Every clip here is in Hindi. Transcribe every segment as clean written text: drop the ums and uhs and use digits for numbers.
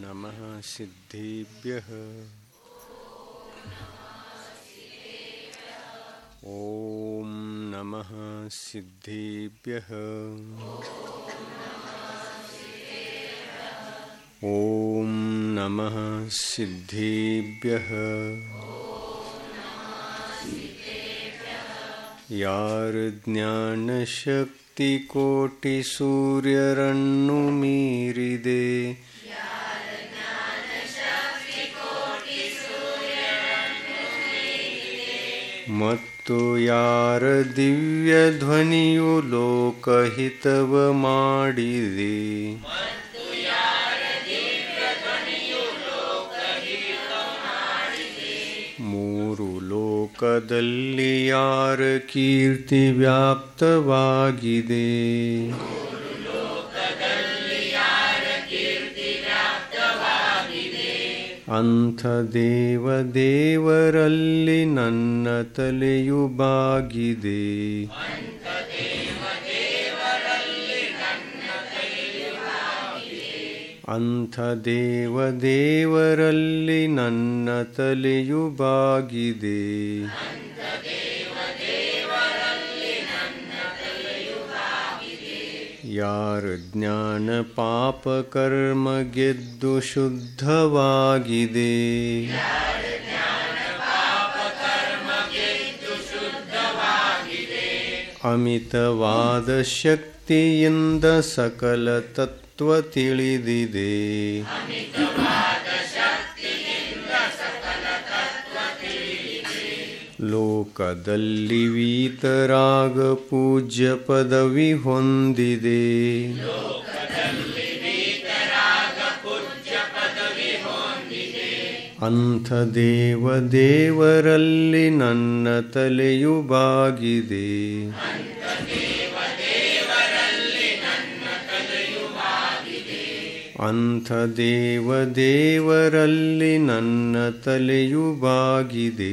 नमः सिद्धेभ्यः। ॐ नमः सिद्धेभ्यः। ॐ नमः सिद्धेभ्यः। यार ज्ञानशक्तिकोटिसूर्यरन्नुमीरिदे मत्तु यार दिव्यध्वनियु लोकहितव माडिदे ಮೂರು ಲೋಕದಲ್ಲಿ ಯಾರ ಕೀರ್ತಿ ವ್ಯಾಪ್ತವಾಗಿದೆ ಅಂಥ ದೇವರಲ್ಲಿ ನನ್ನ ತಲೆಯು ಬಾಗಿದೆ ಅಂಥ ದೇವರಲ್ಲಿ ನನ್ನ ತಲೆಯು ಬಾಗಿದೆ ಯಾರ ಜ್ಞಾನ ಪಾಪ ಕರ್ಮ ಗೆದ್ದು ಶುದ್ಧವಾಗಿದೆ ಅಮಿತವಾದ ಶಕ್ತಿಯಿಂದ ಸಕಲ ತತ್ವ ತಿಳಿದಿದೆ ಲೋಕದಲ್ಲಿ ವೀತರಾಗ ಪೂಜ್ಯ ಪದವಿ ಹೊಂದಿದೆ ಅಂಥ ದೇವರಲ್ಲಿ ನನ್ನ ತಲೆಯು ಬಾಗಿದೆ ಅಂಥ ದೇವರಲ್ಲಿ ನನ್ನ ತಲೆಯು ಬಾಗಿದೆ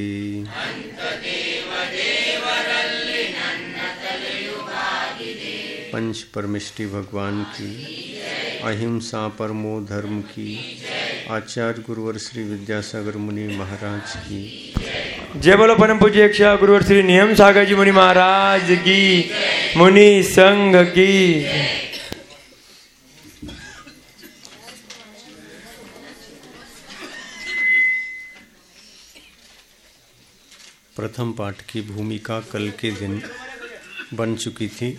पंच परमेष्टि भगवान की, अहिंसा परमो धर्म की, आचार्य गुरुवर श्री विद्यासागर मुनि महाराज की जय बोलो। परम पूज्य इच्छा गुरुवर श्री नियम सागर जी मुनि महाराज की, मुनि संघ की। प्रथम पाठ की भूमिका कल के दिन बन चुकी थी।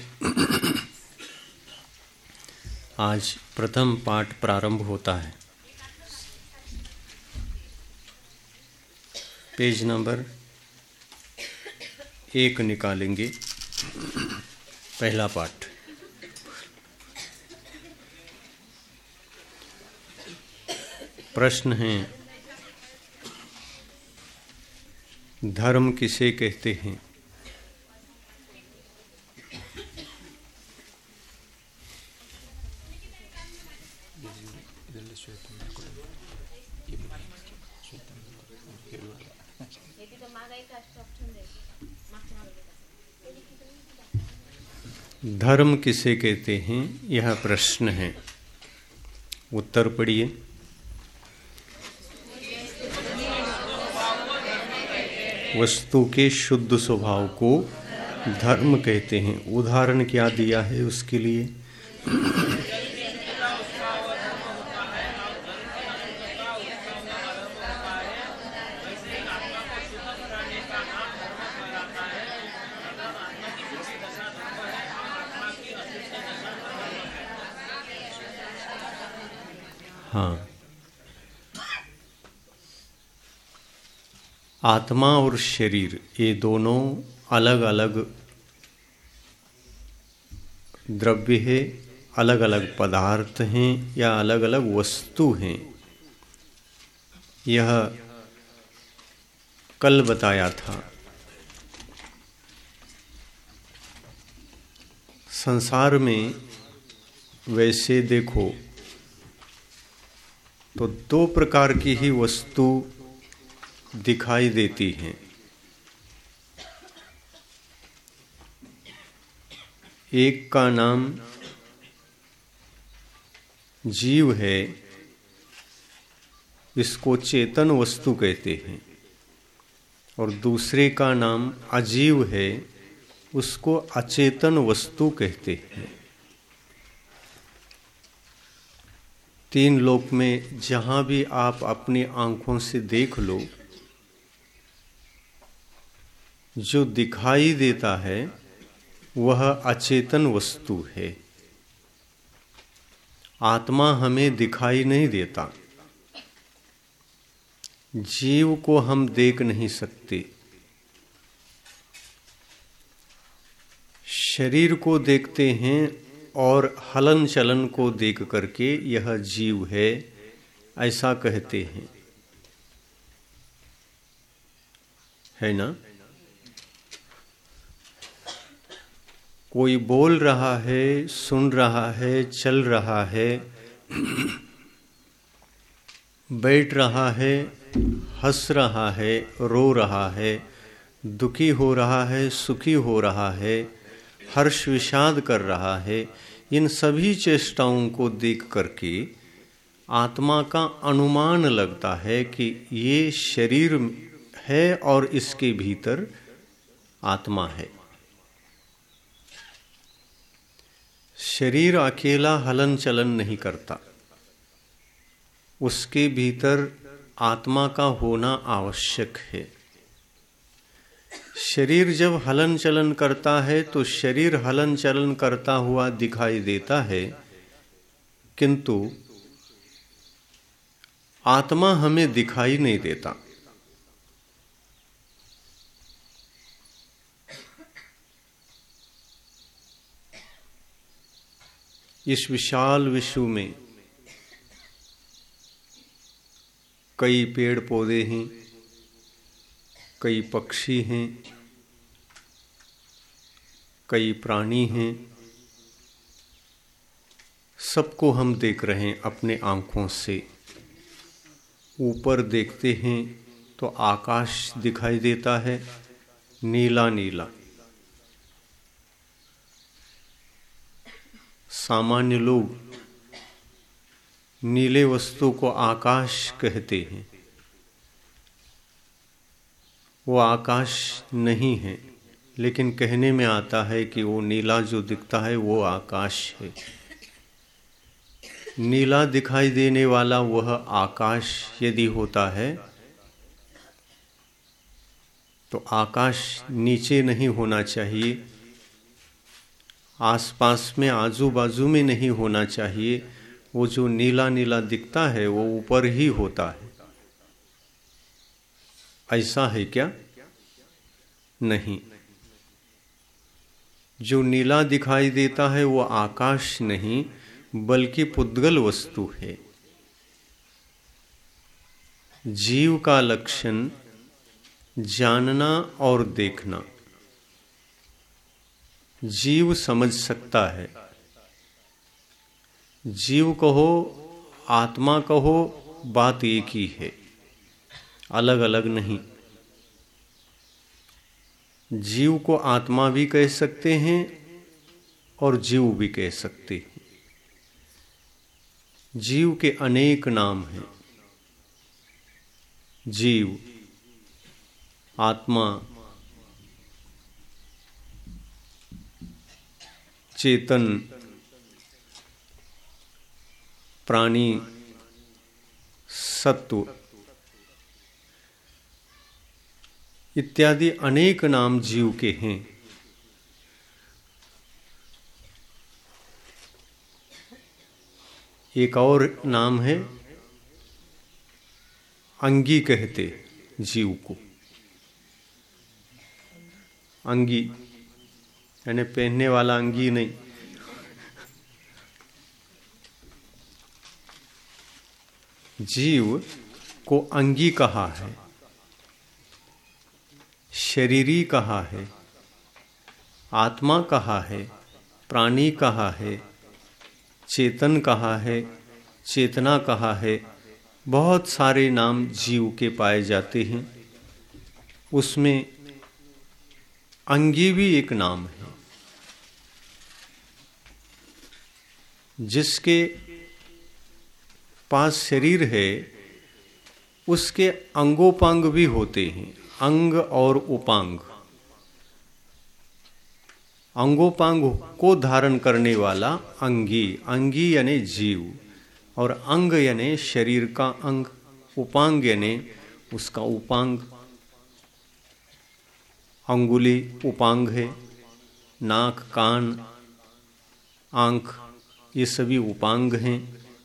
आज प्रथम पाठ प्रारंभ होता है। पेज नंबर 1 निकालेंगे। पहला पाठ। प्रश्न है, धर्म किसे कहते हैं? धर्म किसे कहते हैं, यह प्रश्न है। उत्तर पढ़िए। वस्तु के शुद्ध स्वभाव को धर्म कहते हैं। उदाहरण क्या दिया है उसके लिए? हाँ, आत्मा और शरीर ये दोनों अलग अलग द्रव्य है, अलग अलग पदार्थ हैं या अलग अलग वस्तु हैं। यह कल बताया था। संसार में वैसे देखो तो 2 प्रकार की ही वस्तु दिखाई देती हैं। एक का नाम जीव है इसको चेतन वस्तु कहते हैं, और दूसरे का नाम अजीव है, उसको अचेतन वस्तु कहते हैं। तीन लोक में जहाँ भी आप अपनी आंखों से देख लो, जो दिखाई देता है वह अचेतन वस्तु है। आत्मा हमें दिखाई नहीं देता, जीव को हम देख नहीं सकते। शरीर को देखते हैं और हलन चलन को देख करके यह जीव है ऐसा कहते हैं, है ना। कोई बोल रहा है, सुन रहा है, चल रहा है, बैठ रहा है, हंस रहा है, रो रहा है, दुखी हो रहा है, सुखी हो रहा है, हर्ष विषाद कर रहा है। इन सभी चेष्टाओं को देख करके आत्मा का अनुमान लगता है कि ये शरीर है और इसके भीतर आत्मा है। शरीर अकेला हलन चलन नहीं करता, उसके भीतर आत्मा का होना आवश्यक है। शरीर जब हलन चलन करता है तो शरीर हलन चलन करता हुआ दिखाई देता है, किंतु आत्मा हमें दिखाई नहीं देता। इस विशाल विश्व में कई पेड़ पौधे हैं, कई पक्षी हैं, कई प्राणी हैं, सबको हम देख रहे हैं अपने आँखों से। ऊपर देखते हैं तो आकाश दिखाई देता है, नीला नीला। सामान्य लोग नीले वस्तु को आकाश कहते हैं, वो आकाश नहीं है, लेकिन कहने में आता है कि वो नीला जो दिखता है वो आकाश है। नीला दिखाई देने वाला वह आकाश यदि होता है तो आकाश नीचे नहीं होना चाहिए, आसपास में आजू बाजू में नहीं होना चाहिए। वो जो नीला नीला दिखता है वो ऊपर ही होता है। ऐसा है क्या? नहीं। जो नीला दिखाई देता है वो आकाश नहीं बल्कि पुद्गल वस्तु है। जीव का लक्षण जानना और देखना। जीव समझ सकता है, जीव कहो आत्मा कहो बात एक ही है, अलग अलग नहीं। जीव को आत्मा भी कह सकते हैं और जीव भी कह सकते हैं। जीव के अनेक नाम हैं। जीव, आत्मा, चेतन, प्राणी, सत्व इत्यादि अनेक नाम जीव के हैं। एक और नाम है अंगी, कहते जीव को। अंगी यानी पहनने वाला अंगी नहीं। जीव को अंगी कहा है, शरीरी कहा है, आत्मा कहा है, प्राणी कहा है, चेतन कहा है, चेतना कहा है। बहुत सारे नाम जीव के पाए जाते हैं। उसमें अंगी भी एक नाम है। जिसके पास शरीर है उसके अंगोपांग भी होते हैं, अंग और उपांग। अंगोपांग को धारण करने वाला अंगी, अंगी यानी जीव, और अंग यानी शरीर का अंग, उपांग यानी उसका उपांग। अंगुली उपांग है, नाक, कान, आंख, ये सभी उपांग हैं।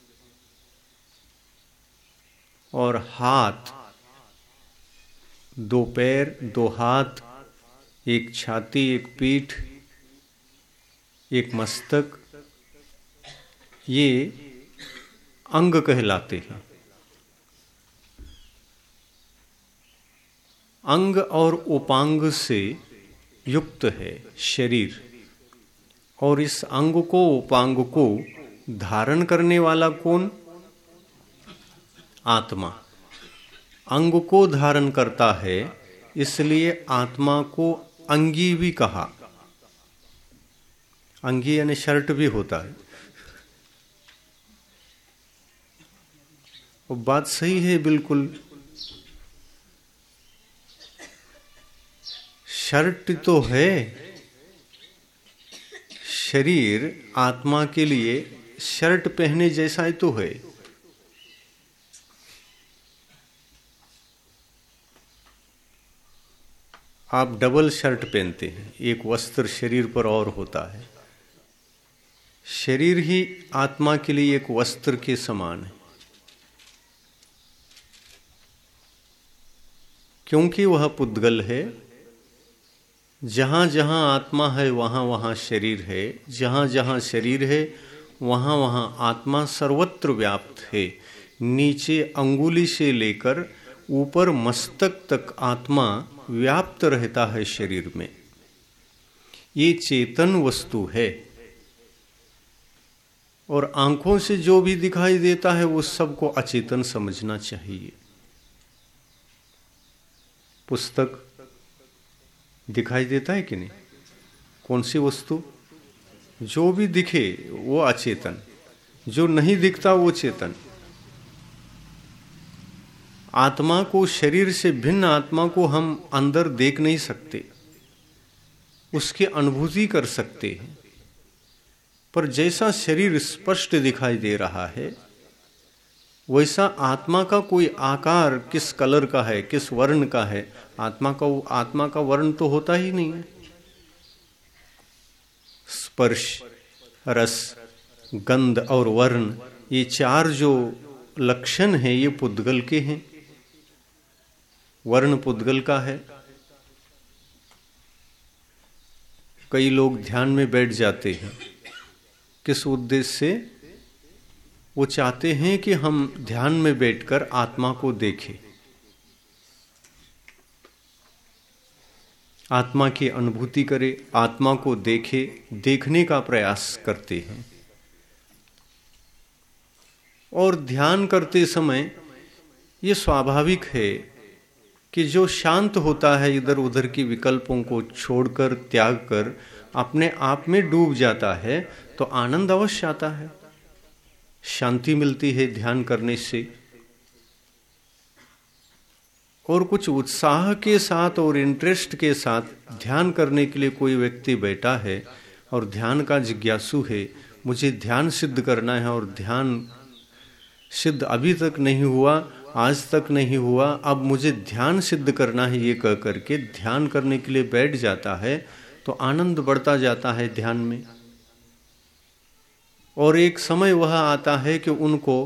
और हाथ, दो पैर, दो हाथ, एक छाती, एक पीठ, एक मस्तक, ये अंग कहलाते हैं। अंग और उपांग से युक्त है शरीर, और इस अंग को, उपांग को धारण करने वाला कौन? आत्मा। अंग को धारण करता है, इसलिए आत्मा को अंगी भी कहा। अंगी यानी शर्ट भी होता है। वो बात सही है बिल्कुल। शर्ट तो है, शरीर आत्मा के लिए शर्ट पहने जैसा ही तो है। आप डबल शर्ट पहनते हैं, एक वस्त्र शरीर पर और होता है। शरीर ही आत्मा के लिए एक वस्त्र के समान है, क्योंकि वह पुद्गल है। जहां जहां आत्मा है वहां वहां शरीर है, जहां जहां शरीर है वहां वहां आत्मा सर्वत्र व्याप्त है। नीचे अंगुली से लेकर ऊपर मस्तक तक आत्मा व्याप्त रहता है शरीर में। ये चेतन वस्तु है, और आंखों से जो भी दिखाई देता है वो सबको अचेतन समझना चाहिए। पुस्तक दिखाई देता है कि नहीं? कौन सी वस्तु? जो भी दिखे वो अचेतन, जो नहीं दिखता वो चेतन। आत्मा को, शरीर से भिन्न आत्मा को हम अंदर देख नहीं सकते, उसकी अनुभूति कर सकते हैं। पर जैसा शरीर स्पष्ट दिखाई दे रहा है, वैसा आत्मा का कोई आकार किस कलर का है, किस वर्ण का है, आत्मा का वर्ण तो होता ही नहीं है। स्पर्श, रस, गंध और वर्ण, ये चार जो लक्षण हैं ये पुद्गल के हैं। वर्ण पुद्गल का है। कई लोग ध्यान में बैठ जाते हैं, किस उद्देश्य से? वो चाहते हैं कि हम ध्यान में बैठकर आत्मा को देखें, आत्मा की अनुभूति करें, आत्मा को देखें, देखने का प्रयास करते हैं। और ध्यान करते समय ये स्वाभाविक है कि जो शांत होता है, इधर उधर की विकल्पों को छोड़कर, त्याग कर अपने आप में डूब जाता है, तो आनंद अवश्य आता है, शांति मिलती है ध्यान करने से। और कुछ उत्साह के साथ और इंटरेस्ट के साथ ध्यान करने के लिए कोई व्यक्ति बैठा है और ध्यान का जिज्ञासु है, मुझे ध्यान सिद्ध करना है और ध्यान सिद्ध अभी तक नहीं हुआ, आज तक नहीं हुआ, अब मुझे ध्यान सिद्ध करना है, ये कह करके ध्यान करने के लिए बैठ जाता है, तो आनंद बढ़ता जाता है ध्यान में। और एक समय वह आता है कि उनको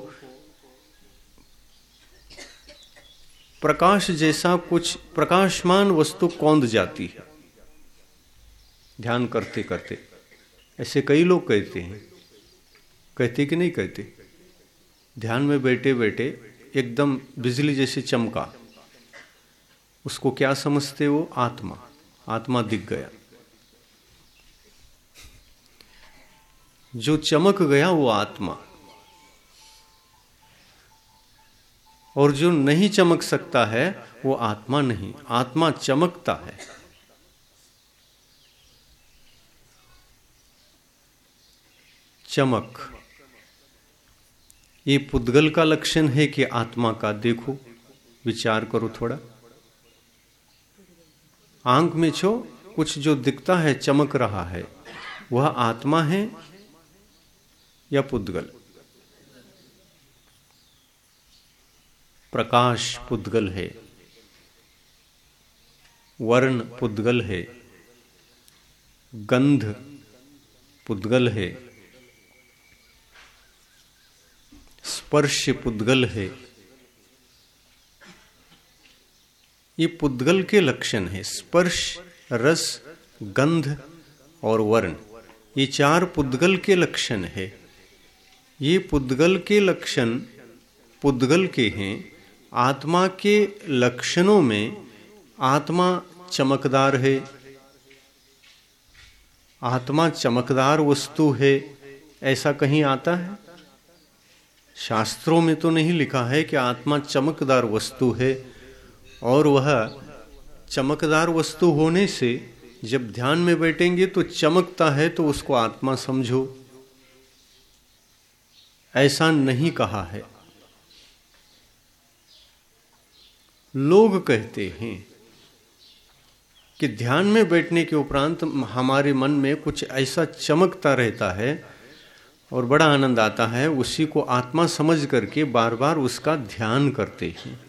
प्रकाश जैसा कुछ प्रकाशमान वस्तु कौंध जाती है ध्यान करते करते। ऐसे कई लोग कहते हैं, कहते कि नहीं कहते? ध्यान में बैठे बैठे एकदम बिजली जैसे चमका, उसको क्या समझते वो? आत्मा दिख गया। जो चमक गया वो आत्मा, और जो नहीं चमक सकता है वो आत्मा नहीं, आत्मा चमकता है। चमक ये पुद्गल का लक्षण है कि आत्मा का देखो, विचार करो थोड़ा। आंख में छो कुछ जो दिखता है, चमक रहा है, वह आत्मा है या पुद्गल? प्रकाश पुद्गल है, वर्ण पुद्गल है, गंध पुद्गल है, स्पर्श पुद्गल है। ये पुद्गल के लक्षण है। स्पर्श, रस, गंध और वर्ण, ये चार पुद्गल के लक्षण है। ये पुद्गल के लक्षण पुद्गल के हैं। आत्मा के लक्षणों में आत्मा चमकदार है, आत्मा चमकदार वस्तु है, ऐसा कहीं आता है? शास्त्रों में तो नहीं लिखा है कि आत्मा चमकदार वस्तु है, और वह चमकदार वस्तु होने से जब ध्यान में बैठेंगे तो चमकता है तो उसको आत्मा समझो, ऐसा नहीं कहा है। लोग कहते हैं कि ध्यान में बैठने के उपरांत हमारे मन में कुछ ऐसा चमकता रहता है और बड़ा आनंद आता है, उसी को आत्मा समझ करके बार बार उसका ध्यान करते हैं।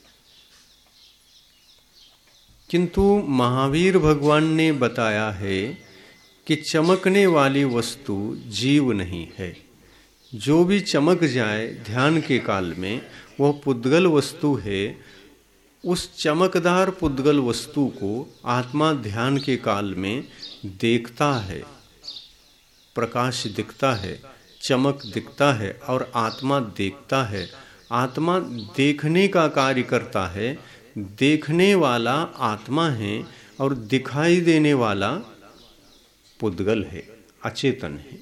किंतु महावीर भगवान ने बताया है कि चमकने वाली वस्तु जीव नहीं है। जो भी चमक जाए ध्यान के काल में वह पुद्गल वस्तु है। उस चमकदार पुद्गल वस्तु को आत्मा ध्यान के काल में देखता है, प्रकाश दिखता है, चमक दिखता है और आत्मा देखता है। आत्मा देखने का कार्य करता है, देखने वाला आत्मा है और दिखाई देने वाला पुद्गल है, अचेतन है।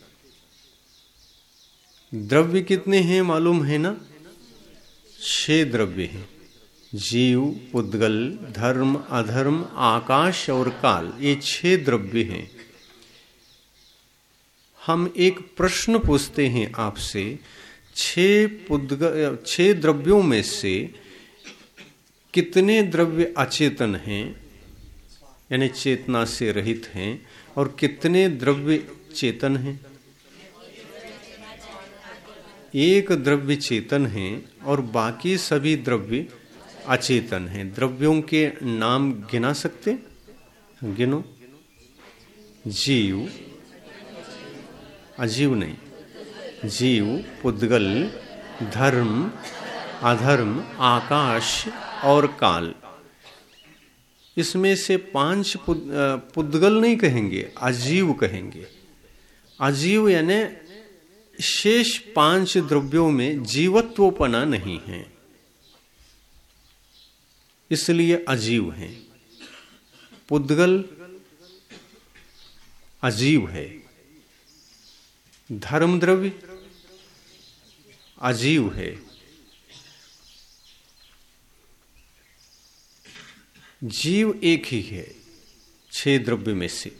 द्रव्य कितने हैं मालूम है ना? 6 द्रव्य हैं। जीव, पुद्गल, धर्म, अधर्म, आकाश और काल, ये 6 द्रव्य हैं। हम एक प्रश्न पूछते हैं आपसे, 6 द्रव्यों में से कितने द्रव्य अचेतन हैं, यानी चेतना से रहित हैं, और कितने द्रव्य चेतन हैं? एक द्रव्य चेतन है और बाकी सभी द्रव्य अचेतन हैं। द्रव्यों के नाम गिना सकते? गिनो। जीव, अजीव नहीं, जीव, पुद्गल, धर्म, अधर्म, आकाश और काल। इसमें से 5 पुद्गल नहीं कहेंगे, अजीव कहेंगे। अजीव यानी शेष 5 द्रव्यों में जीवत्वपना नहीं है, इसलिए अजीव हैं। पुद्गल अजीव है, धर्म द्रव्य अजीव है, जीव एक ही है 6 द्रव्य में से।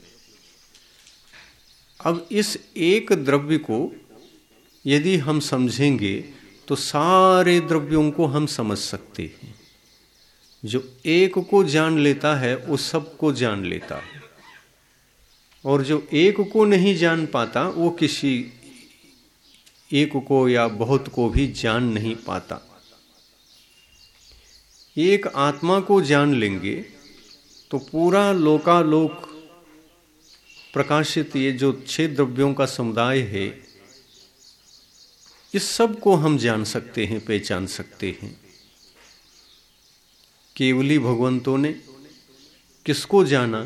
अब इस एक द्रव्य को यदि हम समझेंगे तो सारे द्रव्यों को हम समझ सकते हैं। जो एक को जान लेता है वो सबको जान लेता है, और जो एक को नहीं जान पाता वो किसी एक को या बहुत को भी जान नहीं पाता। एक आत्मा को जान लेंगे तो पूरा लोकालोक प्रकाशित ये जो 6 द्रव्यों का समुदाय है, इस सब को हम जान सकते हैं, पहचान सकते हैं। केवली भगवंतों ने किसको जाना,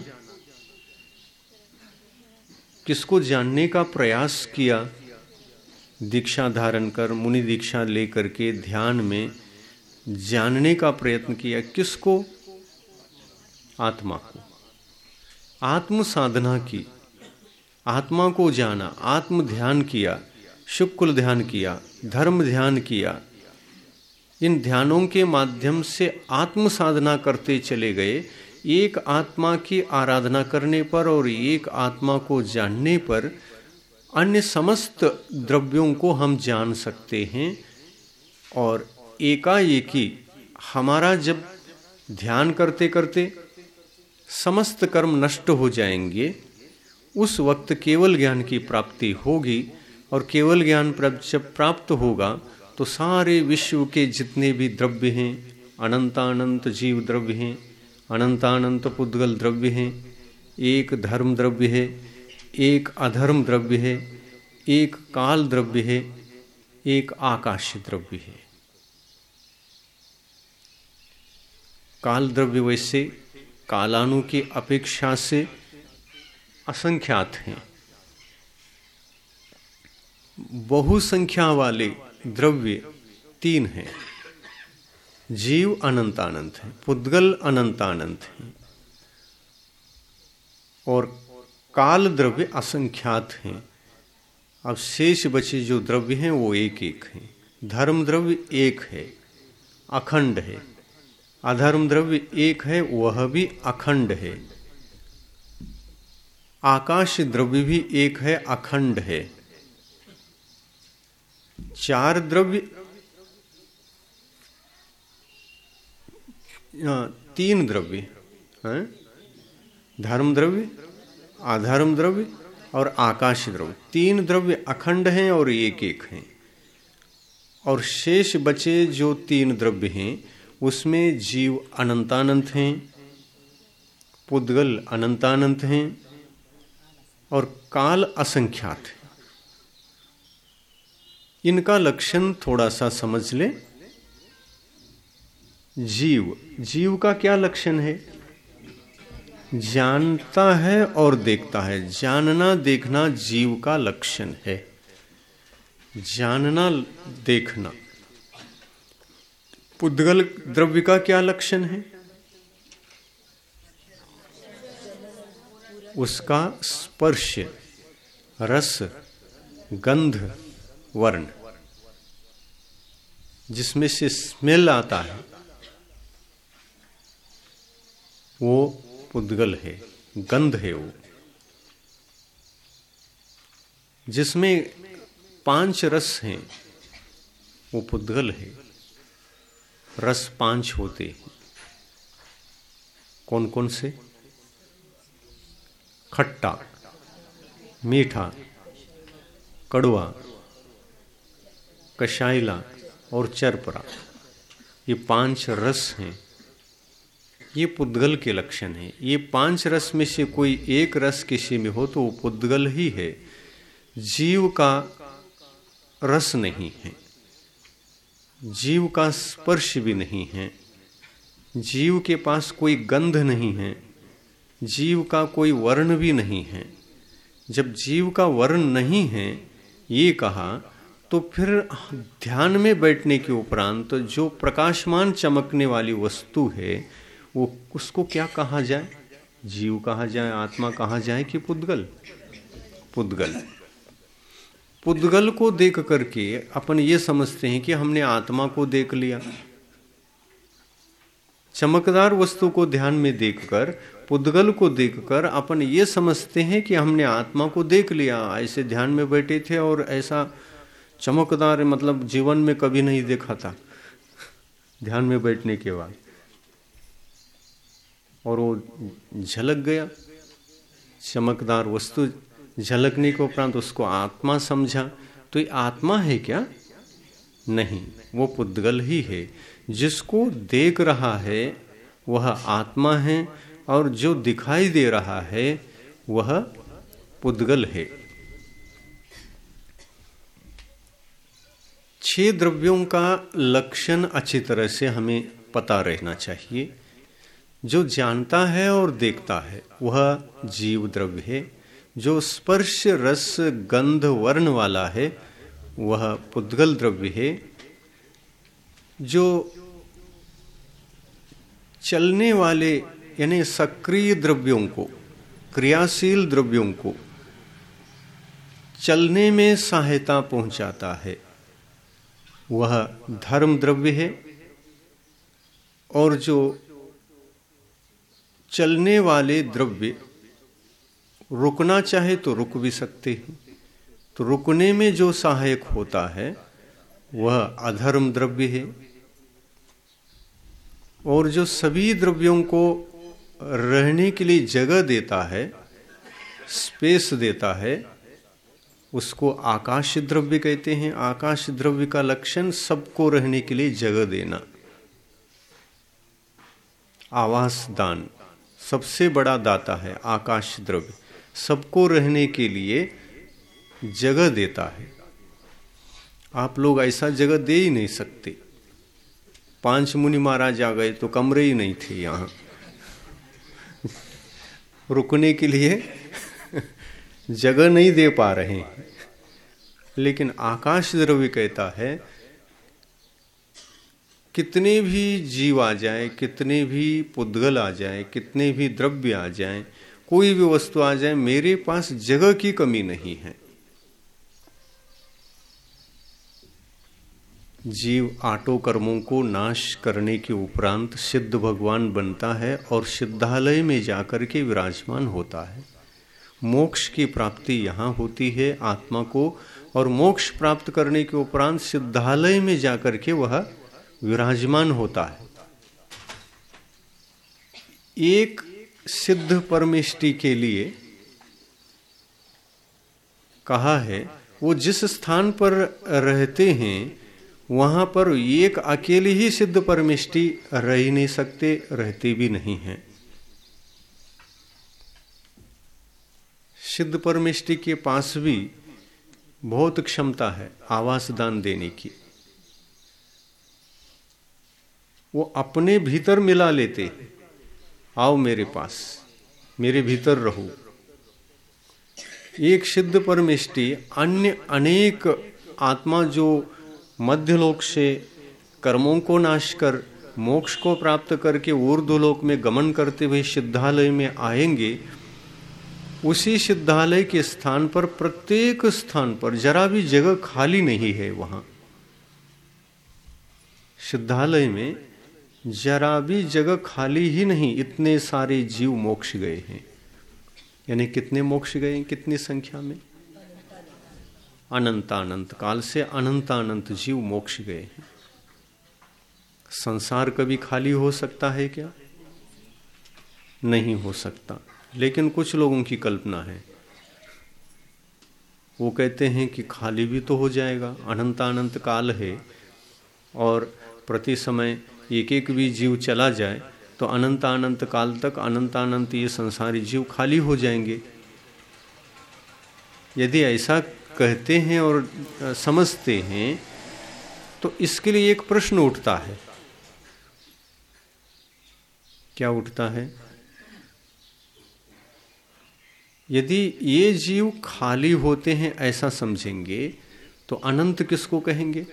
किसको जानने का प्रयास किया? दीक्षा धारण कर, मुनि दीक्षा लेकर के ध्यान में जानने का प्रयत्न किया। किसको? आत्मा को। आत्म साधना की, आत्मा को जाना, आत्म ध्यान किया, शुक्ल ध्यान किया, धर्म ध्यान किया। इन ध्यानों के माध्यम से आत्म साधना करते चले गए। एक आत्मा की आराधना करने पर और एक आत्मा को जानने पर अन्य समस्त द्रव्यों को हम जान सकते हैं, और एकाएकी हमारा जब ध्यान करते करते समस्त कर्म नष्ट हो जाएंगे, उस वक्त केवल ज्ञान की प्राप्ति होगी। और केवल ज्ञान जब प्राप्त होगा तो सारे विश्व के जितने भी द्रव्य हैं, अनंतानंत जीव द्रव्य हैं, अनंतानंत पुद्गल द्रव्य हैं, एक धर्म द्रव्य है, एक अधर्म द्रव्य है, एक काल द्रव्य है, एक आकाश द्रव्य है। काल द्रव्य वैसे कालानु की अपेक्षा से असंख्यात हैं। बहुसंख्या वाले द्रव्य 3 हैं। जीव अनंतानंत है, पुद्गल अनंतानंत है, और काल द्रव्य असंख्यात हैं। अब शेष बचे जो द्रव्य हैं वो एक एक हैं। धर्म द्रव्य एक है, अखंड है। अधर्म द्रव्य एक है, वह भी अखंड है। आकाश द्रव्य भी एक है, अखंड है। 4 द्रव्य 3 द्रव्य हैं, धर्म द्रव्य, अधर्म द्रव्य और आकाश द्रव्य। 3 द्रव्य अखंड हैं और एक एक हैं। और शेष बचे जो 3 द्रव्य हैं उसमें जीव अनंतानंत हैं, पुद्गल अनंतानंत हैं और काल असंख्यात है। इनका लक्षण थोड़ा सा समझ ले। जीव का क्या लक्षण है? जानता है और देखता है। जानना देखना जीव का लक्षण है। जानना देखना। पुद्गल द्रव्य का क्या लक्षण है? उसका स्पर्श, रस, गंध, वर्ण, जिसमें से स्मेल आता है वो पुद्गल है, गंध है। वो जिसमें 5 रस हैं वो पुद्गल है। रस 5 होते हैं। कौन कौन से? खट्टा, मीठा, कड़वा, कषाइला और चरपरा। ये 5 रस हैं। ये पुद्गल के लक्षण हैं। ये 5 रस में से कोई एक रस किसी में हो तो वो पुद्गल ही है। जीव का रस नहीं है, जीव का स्पर्श भी नहीं है, जीव के पास कोई गंध नहीं है, जीव का कोई वर्ण भी नहीं है। जब जीव का वर्ण नहीं है ये कहा, तो फिर ध्यान में बैठने के उपरांत जो प्रकाशमान चमकने वाली वस्तु है वो उसको क्या कहा जाए? जीव कहा जाए, आत्मा कहा जाए कि पुद्गल? पुद्गल। पुद्गल को देख करके अपन ये समझते हैं कि हमने आत्मा को देख लिया। चमकदार वस्तु को ध्यान में देखकर, पुद्गल को देखकर अपन ये समझते हैं कि हमने आत्मा को देख लिया। ऐसे ध्यान में बैठे थे और ऐसा चमकदार मतलब जीवन में कभी नहीं देखा था ध्यान में बैठने के बाद, और वो झलक गया। चमकदार वस्तु झलकने के उपरांत उसको आत्मा समझा। तो ये आत्मा है क्या? नहीं, वो पुद्गल ही है। जिसको देख रहा है वह आत्मा है और जो दिखाई दे रहा है वह पुद्गल है। 6 द्रव्यों का लक्षण अच्छी तरह से हमें पता रहना चाहिए। जो जानता है और देखता है वह जीव द्रव्य है। जो स्पर्श, रस, गंध, वर्ण वाला है वह पुद्गल द्रव्य है। जो चलने वाले यानी सक्रिय द्रव्यों को, क्रियाशील द्रव्यों को चलने में सहायता पहुंचाता है वह धर्म द्रव्य है। और जो चलने वाले द्रव्य रुकना चाहे तो रुक भी सकते हैं, तो रुकने में जो सहायक होता है वह अधर्म द्रव्य है। और जो सभी द्रव्यों को रहने के लिए जगह देता है, स्पेस देता है, उसको आकाश द्रव्य कहते हैं। आकाश द्रव्य का लक्षण सबको रहने के लिए जगह देना। आवास दान सबसे बड़ा दाता है आकाश द्रव्य, सबको रहने के लिए जगह देता है। आप लोग ऐसा जगह दे ही नहीं सकते। 5 मुनि महाराज आ गए तो कमरे ही नहीं थे यहाँ रुकने के लिए जगह नहीं दे पा रहे हैं। लेकिन आकाश द्रव्य कहता है कितने भी जीव आ जाए, कितने भी पुद्गल आ जाए, कितने भी द्रव्य आ जाए, कोई भी वस्तु आ जाए, मेरे पास जगह की कमी नहीं है। जीव आटो कर्मों को नाश करने के उपरांत सिद्ध भगवान बनता है और सिद्धालय में जाकर के विराजमान होता है। मोक्ष की प्राप्ति यहाँ होती है आत्मा को, और मोक्ष प्राप्त करने के उपरांत सिद्धालय में जाकर के वह विराजमान होता है। एक सिद्ध परमेष्टि के लिए कहा है वो जिस स्थान पर रहते हैं वहां पर एक अकेले ही सिद्ध परमेष्टि रह ही नहीं सकते, रहते भी नहीं हैं। सिद्ध परमेष्टि के पास भी बहुत क्षमता है आवास दान देने की। वो अपने भीतर मिला लेते, आओ मेरे पास, मेरे भीतर रहो। एक सिद्ध परमेष्टि अन्य अनेक आत्मा जो मध्यलोक से कर्मों को नाश कर मोक्ष को प्राप्त करके ऊर्ध्वलोक में गमन करते हुए सिद्धालय में आएंगे, उसी सिद्धालय के स्थान पर प्रत्येक स्थान पर जरा भी जगह खाली नहीं है। वहां सिद्धालय में जरा भी जगह खाली ही नहीं। इतने सारे जीव मोक्ष गए हैं। यानी कितने मोक्ष गए हैं, कितनी संख्या में? अनंतानंत काल से अनंतानंत जीव मोक्ष गए हैं। संसार कभी खाली हो सकता है क्या? नहीं हो सकता। लेकिन कुछ लोगों की कल्पना है, वो कहते हैं कि खाली भी तो हो जाएगा, अनंतानंत काल है और प्रति समय एक एक भी जीव चला जाए तो अनंतानंत काल तक अनंतानंत ये संसारी जीव खाली हो जाएंगे। यदि ऐसा कहते हैं और समझते हैं तो इसके लिए एक प्रश्न उठता है। क्या उठता है? यदि ये जीव खाली होते हैं ऐसा समझेंगे तो अनंत किसको कहेंगे?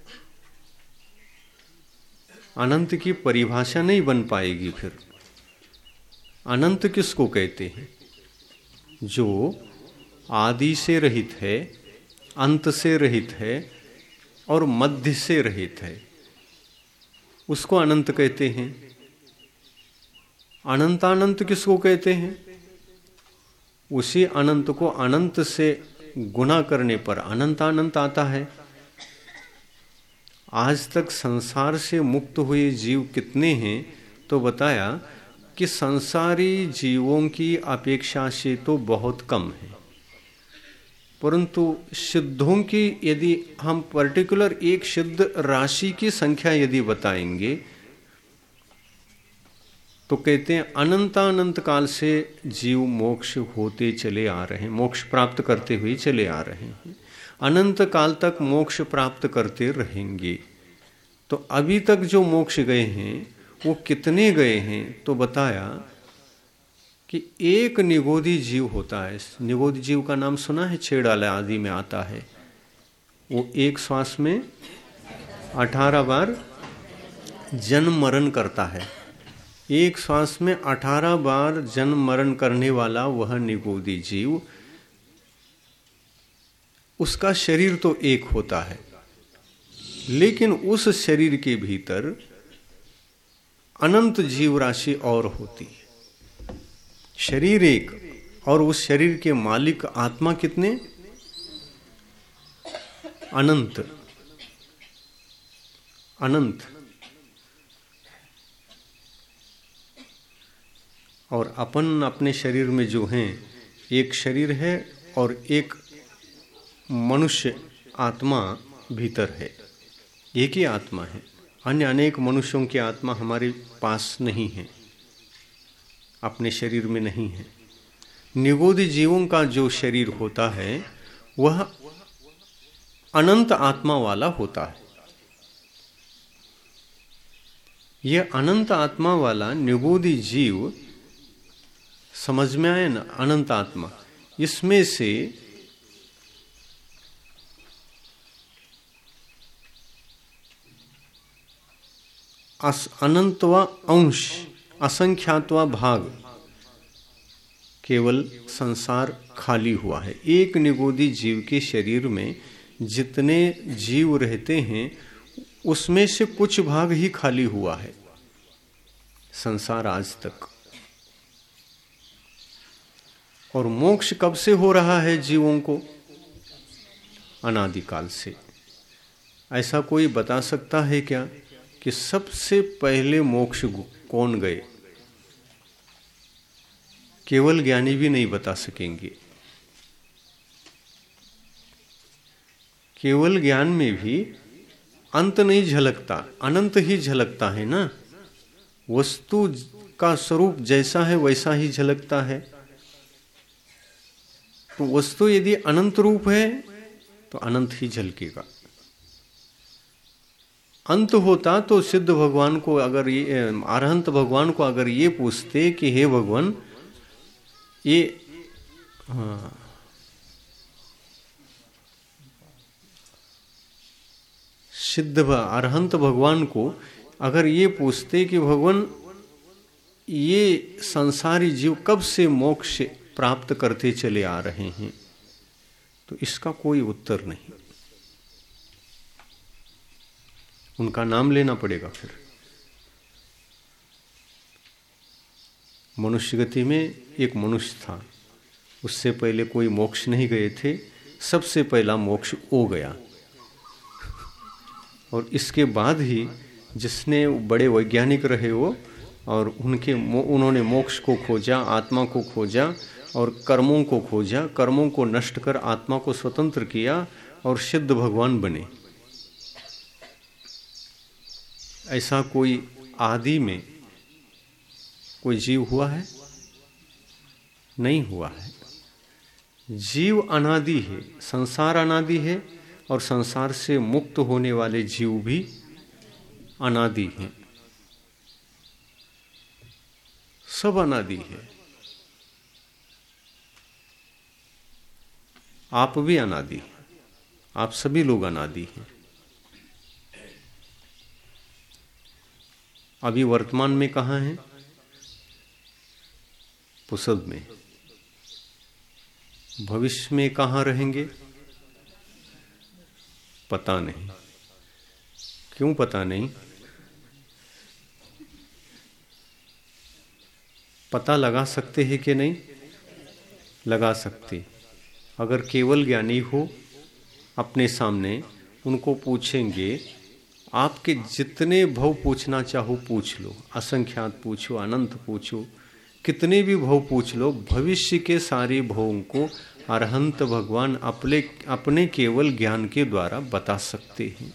अनंत की परिभाषा नहीं बन पाएगी। फिर अनंत किसको कहते हैं? जो आदि से रहित है, अंत से रहित है और मध्य से रहित है, उसको अनंत कहते हैं। अनंतानंत किसको कहते हैं? उसी अनंत को अनंत से गुणा करने पर अनंतानंत आता है। आज तक संसार से मुक्त हुए जीव कितने हैं? तो बताया कि संसारी जीवों की अपेक्षा से तो बहुत कम है, परंतु सिद्धों की यदि हम पर्टिकुलर एक सिद्ध राशि की संख्या यदि बताएंगे तो कहते हैं अनंतानंत काल से जीव मोक्ष होते चले आ रहे हैं, मोक्ष प्राप्त करते हुए चले आ रहे हैं, अनंत काल तक मोक्ष प्राप्त करते रहेंगे। तो अभी तक जो मोक्ष गए हैं वो कितने गए हैं? तो बताया कि एक निगोदी जीव होता है। निगोदी जीव का नाम सुना है? छेड़ाला आदि में आता है। वो एक श्वास में 18 बार जन्म मरण करता है। एक श्वास में 18 बार जन्म मरण करने वाला वह निगोदी जीव, उसका शरीर तो एक होता है, लेकिन उस शरीर के भीतर अनंत जीव राशि और होती है। शरीर एक और उस शरीर के मालिक आत्मा कितने? अनंत। अनंत और अपन अपने शरीर में जो हैं, एक शरीर है और एक मनुष्य आत्मा भीतर है, एक ही आत्मा है। अन्य अनेक मनुष्यों की आत्मा हमारे पास नहीं है, अपने शरीर में नहीं है। निगोदी जीवों का जो शरीर होता है वह अनंत आत्मा वाला होता है। यह अनंत आत्मा वाला निगोदी जीव, समझ में आए ना, अनंत आत्मा, इसमें से अनंतवा अंश, असंख्यातवा भाग, केवल संसार खाली हुआ है। एक निगोदी जीव के शरीर में जितने जीव रहते हैं उसमें से कुछ भाग ही खाली हुआ है संसार आज तक। और मोक्ष कब से हो रहा है जीवों को? अनादिकाल से। ऐसा कोई बता सकता है क्या कि सबसे पहले मोक्ष कौन गए? केवल ज्ञानी भी नहीं बता सकेंगे। केवल ज्ञान में भी अंत नहीं झलकता, अनंत ही झलकता है ना। वस्तु का स्वरूप जैसा है वैसा ही झलकता है। तो वस्तु यदि अनंत रूप है तो अनंत ही झलकेगा। अंत होता तो सिद्ध भगवान को, अगर ये अरहंत भगवान को अगर ये पूछते कि हे भगवान, ये सिद्ध अरहंत भगवान को अगर ये पूछते कि भगवान ये संसारी जीव कब से मोक्ष प्राप्त करते चले आ रहे हैं, तो इसका कोई उत्तर नहीं। उनका नाम लेना पड़ेगा। फिर मनुष्य गति में एक मनुष्य था, उससे पहले कोई मोक्ष नहीं गए थे, सबसे पहला मोक्ष वो गया। और इसके बाद ही जिसने बड़े वैज्ञानिक रहे वो, और उन्होंने मोक्ष को खोजा, आत्मा को खोजा और कर्मों को खोजा, कर्मों को नष्ट कर आत्मा को स्वतंत्र किया और सिद्ध भगवान बने। ऐसा कोई आदि में कोई जीव हुआ है? नहीं हुआ है। जीव अनादि है, संसार अनादि है, और संसार से मुक्त होने वाले जीव भी अनादि हैं। सब अनादि है। आप भी अनादि हैं, आप सभी लोग अनादि हैं। अभी वर्तमान में कहाँ हैं? पुसद में। भविष्य में कहाँ रहेंगे? पता नहीं। क्यों पता नहीं? पता लगा सकते हैं कि नहीं? लगा सकते। अगर केवल ज्ञानी हो अपने सामने, उनको पूछेंगे, आपके जितने भव पूछना चाहो पूछ लो, असंख्यात पूछो, अनंत पूछो, कितने भी भव पूछ लो, भविष्य के सारे भवों को अरहंत भगवान अपने केवल ज्ञान के द्वारा बता सकते हैं।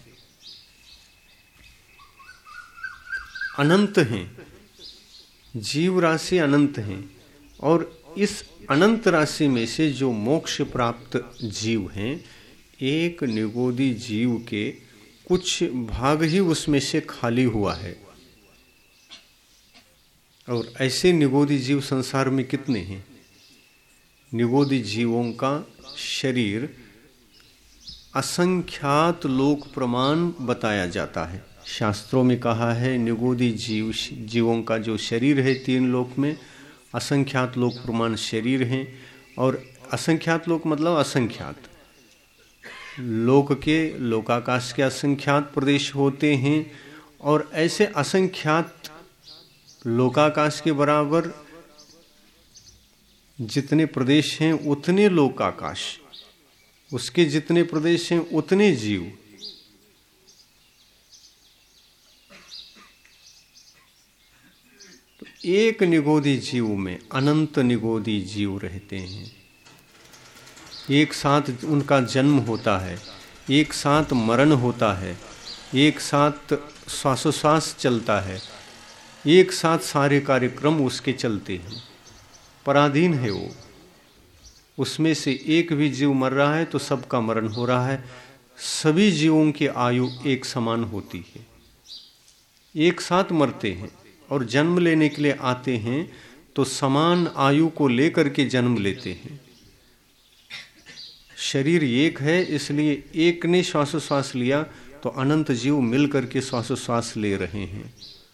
अनंत हैं, जीव राशि अनंत हैं, और इस अनंत राशि में से जो मोक्ष प्राप्त जीव हैं, एक निगोदी जीव के कुछ भाग ही उसमें से खाली हुआ है। और ऐसे निगोदी जीव संसार में कितने हैं? निगोदी जीवों का शरीर असंख्यात लोक प्रमाण बताया जाता है। शास्त्रों में कहा है निगोदी जीवों का जो शरीर है, 3 लोक में असंख्यात लोक प्रमाण शरीर हैं। और असंख्यात लोक मतलब असंख्यात लोक के, लोकाकाश के असंख्यात प्रदेश होते हैं। और ऐसे असंख्यात लोकाकाश के बराबर जितने प्रदेश हैं उतने लोकाकाश, उसके जितने प्रदेश हैं उतने जीव। एक निगोदी जीव में अनंत निगोदी जीव रहते हैं। एक साथ उनका जन्म होता है, एक साथ मरण होता है, एक साथ श्वासोश्वास चलता है, एक साथ सारे कार्यक्रम उसके चलते हैं। पराधीन है वो। उसमें से एक भी जीव मर रहा है तो सबका मरण हो रहा है। सभी जीवों की आयु एक समान होती है, एक साथ मरते हैं और जन्म लेने के लिए आते हैं तो समान आयु को लेकर के जन्म लेते हैं। शरीर एक है, इसलिए एक ने श्वासोश्वास लिया तो अनंत जीव मिल करके श्वासोश्वास ले रहे हैं।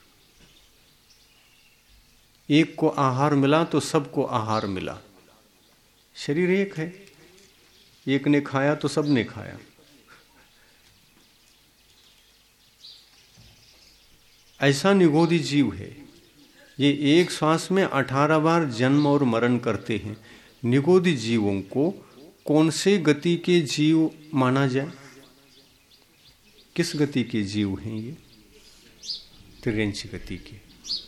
एक को आहार मिला तो सबको आहार मिला। शरीर एक है, एक ने खाया तो सब ने खाया। ऐसा निगोदी जीव है। ये एक श्वास में 18 बार जन्म और मरण करते हैं। निगोदी जीवों को कौन से गति के जीव माना जाए? किस गति के जीव हैं ये? त्रियंच गति के।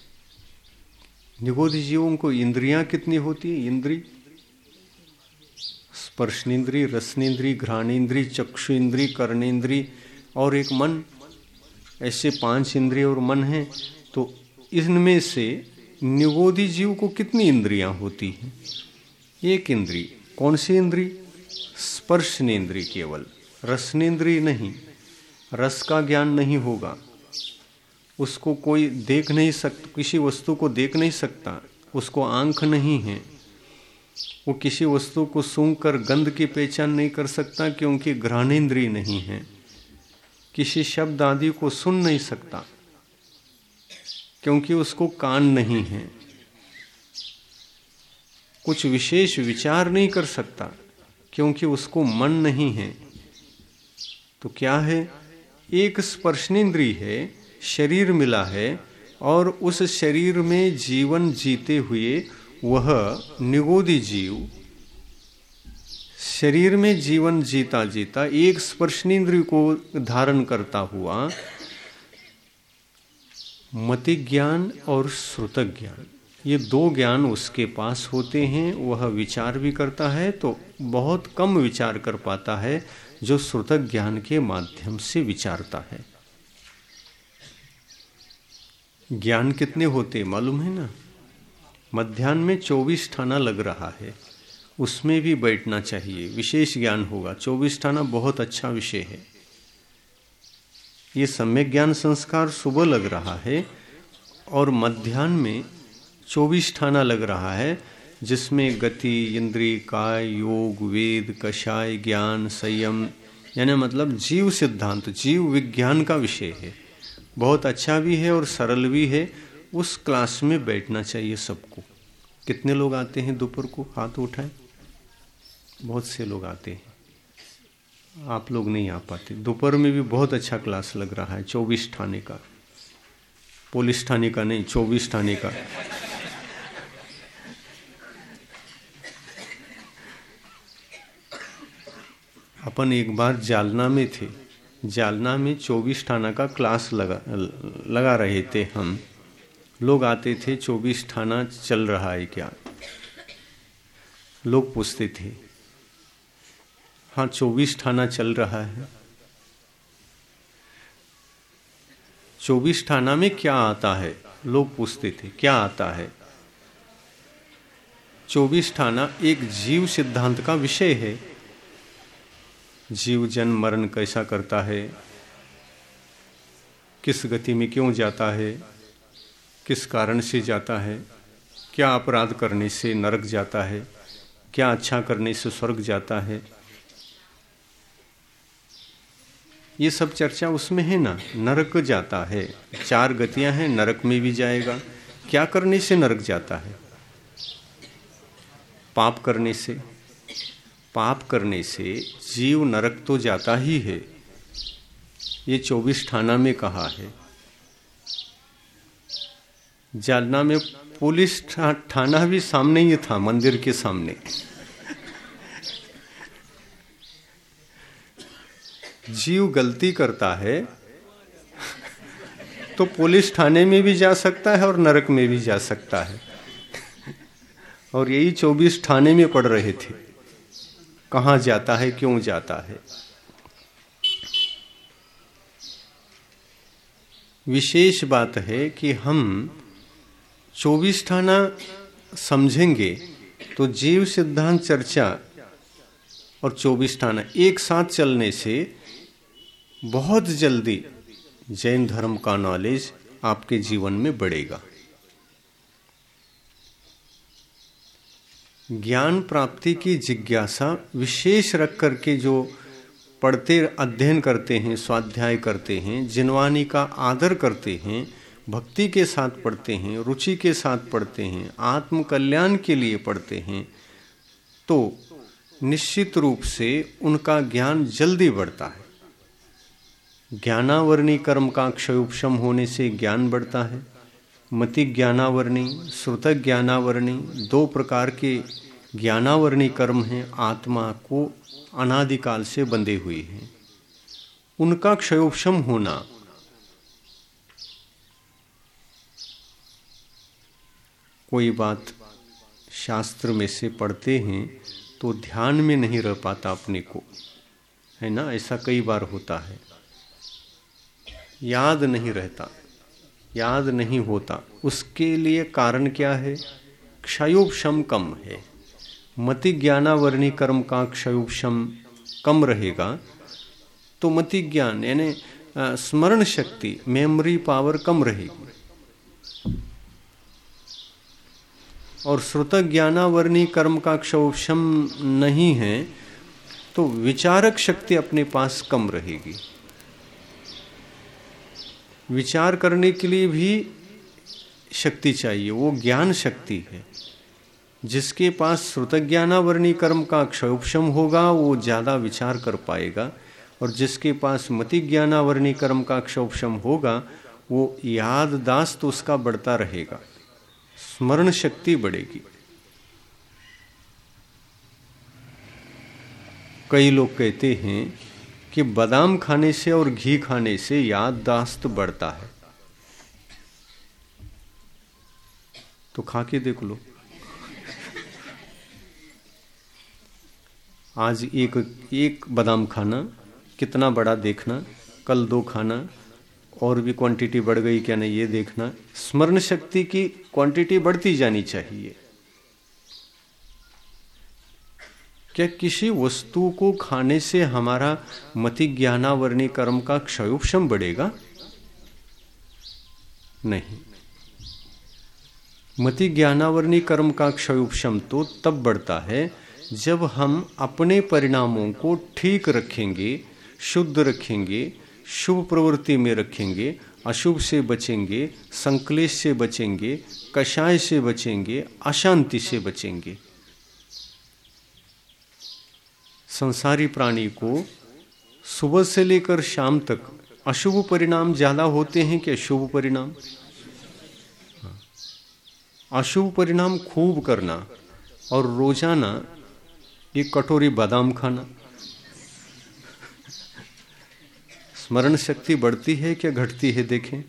निगोदी जीवों को इंद्रियां कितनी होती है? इंद्री स्पर्शनेन्द्री, रसनेन्द्री, घ्राणेन्द्री, चक्षुइंद्री, कर्णेन्द्री और एक मन। ऐसे 5 इंद्रिय और मन हैं। तो इनमें से निगोदी जीव को कितनी इंद्रियां होती हैं? एक इंद्री। कौन सी इंद्री? स्पर्शनेन्द्री केवल, रसनेन्द्री नहीं। रस का ज्ञान नहीं होगा, उसको कोई देख नहीं सकता, किसी वस्तु को देख नहीं सकता, उसको आंख नहीं है। वो किसी वस्तु को सूंघकर गंध की पहचान नहीं कर सकता क्योंकि घ्राणेन्द्रिय नहीं है। किसी शब्द आदि को सुन नहीं सकता क्योंकि उसको कान नहीं है। कुछ विशेष विचार नहीं कर सकता क्योंकि उसको मन नहीं है। तो क्या है? एक स्पर्शनेन्द्रिय है, शरीर मिला है और उस शरीर में जीवन जीते हुए वह निगोदी जीव शरीर में जीवन जीता जीता एक स्पर्शनेन्द्रिय को धारण करता हुआ मति ज्ञान और श्रुत ज्ञान, ये 2 ज्ञान उसके पास होते हैं। वह विचार भी करता है तो बहुत कम विचार कर पाता है जो श्रुत ज्ञान के माध्यम से विचारता है। ज्ञान कितने होते मालूम है ना? मध्याह्न में 24 ठाना लग रहा है, उसमें भी बैठना चाहिए, विशेष ज्ञान होगा। 24 ठाना बहुत अच्छा विषय है। ये सम्यक ज्ञान संस्कार सुबह लग रहा है और मध्याह्न में 24 ठाना लग रहा है, जिसमें गति, इंद्रिय, काय, योग, वेद, कषाय, ज्ञान, संयम, यानी मतलब जीव सिद्धांत, जीव विज्ञान का विषय है। बहुत अच्छा भी है और सरल भी है। उस क्लास में बैठना चाहिए सबको। कितने लोग आते हैं दोपहर को? हाथ उठाएं। बहुत से लोग आते हैं, आप लोग नहीं आ पाते। दोपहर में भी बहुत अच्छा क्लास लग रहा है। 24 ठाने का, पुलिस ठाने का नहीं, 24 ठाने का। अपन एक बार जालना में थे। जालना में 24 ठाना का क्लास लगा रहे थे हम। लोग आते थे, 24 ठाना चल रहा है क्या? लोग पूछते थे, हाँ 24 ठाना चल रहा है। 24 ठाना में क्या आता है? लोग पूछते थे, क्या आता है? 24 ठाना एक जीव सिद्धांत का विषय है। जीव जन्म मरण कैसा करता है, किस गति में क्यों जाता है, किस कारण से जाता है, क्या अपराध करने से नरक जाता है, क्या अच्छा करने से स्वर्ग जाता है। ये सब चर्चा उसमें है ना। नरक जाता है, 4 गतियां हैं, नरक में भी जाएगा। क्या करने से नरक जाता है? पाप करने से। पाप करने से जीव नरक तो जाता ही है, ये 24 ठाना में कहा है। जालना में पुलिस थाना भी सामने ही था, मंदिर के सामने। जीव गलती करता है तो पुलिस थाने में भी जा सकता है और नरक में भी जा सकता है। और यही 24 थाने में पड़ रहे थे, कहाँ जाता है, क्यों जाता है। विशेष बात है कि हम 24 थाना समझेंगे तो जीव सिद्धांत चर्चा और 24 थाना एक साथ चलने से बहुत जल्दी जैन धर्म का नॉलेज आपके जीवन में बढ़ेगा। ज्ञान प्राप्ति की जिज्ञासा विशेष रख करके जो पढ़ते अध्ययन करते हैं, स्वाध्याय करते हैं, जिनवानी का आदर करते हैं, भक्ति के साथ पढ़ते हैं, रुचि के साथ पढ़ते हैं, आत्म कल्याण के लिए पढ़ते हैं, तो निश्चित रूप से उनका ज्ञान जल्दी बढ़ता है। ज्ञानावरणी कर्म का क्षयोपशम होने से ज्ञान बढ़ता है। मति ज्ञानावरणी, श्रुत ज्ञानावरणी, दो प्रकार के ज्ञानावरणी कर्म हैं, आत्मा को अनादिकाल से बंधे हुए हैं। उनका क्षयोपशम होना कोई बात शास्त्र में से पढ़ते हैं तो ध्यान में नहीं रह पाता अपने को, है ना। ऐसा कई बार होता है, याद नहीं रहता, याद नहीं होता। उसके लिए कारण क्या है? क्षयोपशम कम है। मति ज्ञानावरणी कर्म का क्षयोपशम कम रहेगा तो मति ज्ञान यानी स्मरण शक्ति, मेमोरी पावर कम रहेगी। और श्रुत ज्ञानावरणी कर्म का क्षयोपशम नहीं है तो विचारक शक्ति अपने पास कम रहेगी। विचार करने के लिए भी शक्ति चाहिए, वो ज्ञान शक्ति है। जिसके पास श्रुत ज्ञानावरणी कर्म का क्षयोपशम होगा वो ज़्यादा विचार कर पाएगा, और जिसके पास मति ज्ञानावरणी कर्म का क्षयोपशम होगा वो याददाश्त उसका बढ़ता रहेगा, स्मरण शक्ति बढ़ेगी। कई लोग कहते हैं कि बादाम खाने से और घी खाने से याददाश्त बढ़ता है, तो खा के देख लो। आज एक बादाम खाना, कितना बड़ा देखना, कल 2 खाना, और भी क्वांटिटी बढ़ गई क्या नहीं ये देखना। स्मरण शक्ति की क्वांटिटी बढ़ती जानी चाहिए। क्या किसी वस्तु को खाने से हमारा मति ज्ञानावरणी कर्म का क्षयोपशम बढ़ेगा? नहीं। मति ज्ञानावरणी कर्म का क्षयोपशम तो तब बढ़ता है जब हम अपने परिणामों को ठीक रखेंगे, शुद्ध रखेंगे, शुभ प्रवृत्ति में रखेंगे, अशुभ से बचेंगे, संक्लेश से बचेंगे, कषाय से बचेंगे, अशांति से बचेंगे। संसारी प्राणी को सुबह से लेकर शाम तक अशुभ परिणाम ज्यादा होते हैं कि शुभ परिणाम? अशुभ परिणाम खूब करना और रोजाना एक कटोरी बादाम खाना। स्मरण शक्ति बढ़ती है क्या घटती है? देखें,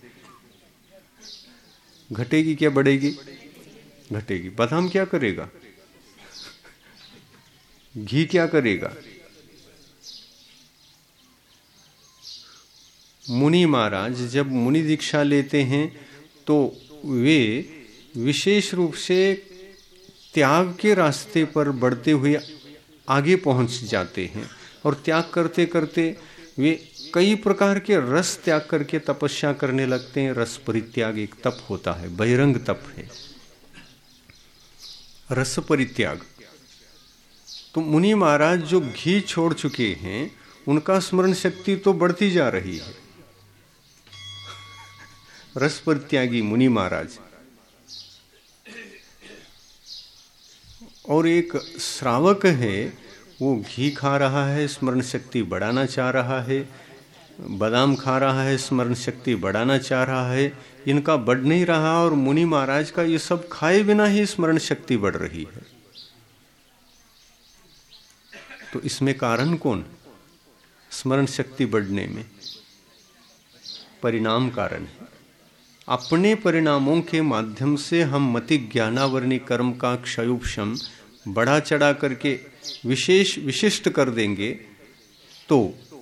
घटेगी क्या बढ़ेगी? घटेगी। बादाम क्या करेगा? घी क्या करेगा? मुनि महाराज जब मुनि दीक्षा लेते हैं तो वे विशेष रूप से त्याग के रास्ते पर बढ़ते हुए आगे पहुंच जाते हैं, और त्याग करते करते वे कई प्रकार के रस त्याग करके तपस्या करने लगते हैं। रस परित्याग एक तप होता है, बहिरंग तप है, रस परित्याग। तो मुनि महाराज जो घी छोड़ चुके हैं उनका स्मरण शक्ति तो बढ़ती जा रही है। रस परित्यागी मुनि महाराज। और एक श्रावक है, वो घी खा रहा है, स्मरण शक्ति बढ़ाना चाह रहा है, बादाम खा रहा है, स्मरण शक्ति बढ़ाना चाह रहा है, इनका बढ़ नहीं रहा, और मुनि महाराज का ये सब खाए बिना ही स्मरण शक्ति बढ़ रही है। तो इसमें कारण कौन? स्मरण शक्ति बढ़ने में परिणाम कारण है। अपने परिणामों के माध्यम से हम मति ज्ञानावरणी कर्म का क्षयोपशम बढ़ा चढ़ा करके विशिष्ट कर देंगे तो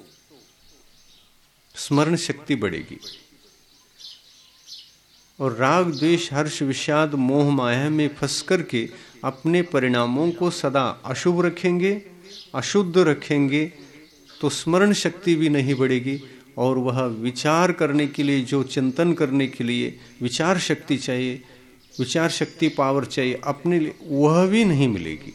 स्मरण शक्ति बढ़ेगी। और राग द्वेष हर्ष विषाद मोह माया में फंस करके अपने परिणामों को सदा अशुभ रखेंगे, अशुद्ध रखेंगे तो स्मरण शक्ति भी नहीं बढ़ेगी और वह विचार करने के लिए, जो चिंतन करने के लिए विचार शक्ति चाहिए, विचार शक्ति पावर चाहिए अपने लिए, वह भी नहीं मिलेगी।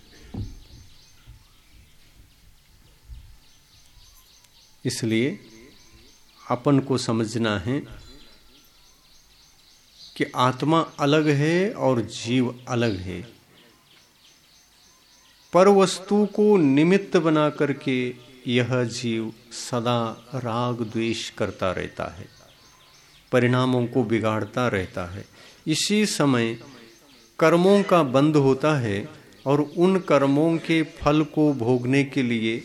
इसलिए अपन को समझना है कि आत्मा अलग है और जीव अलग है। पर वस्तु को निमित्त बना करके यह जीव सदा राग द्वेष करता रहता है, परिणामों को बिगाड़ता रहता है। इसी समय कर्मों का बंध होता है और उन कर्मों के फल को भोगने के लिए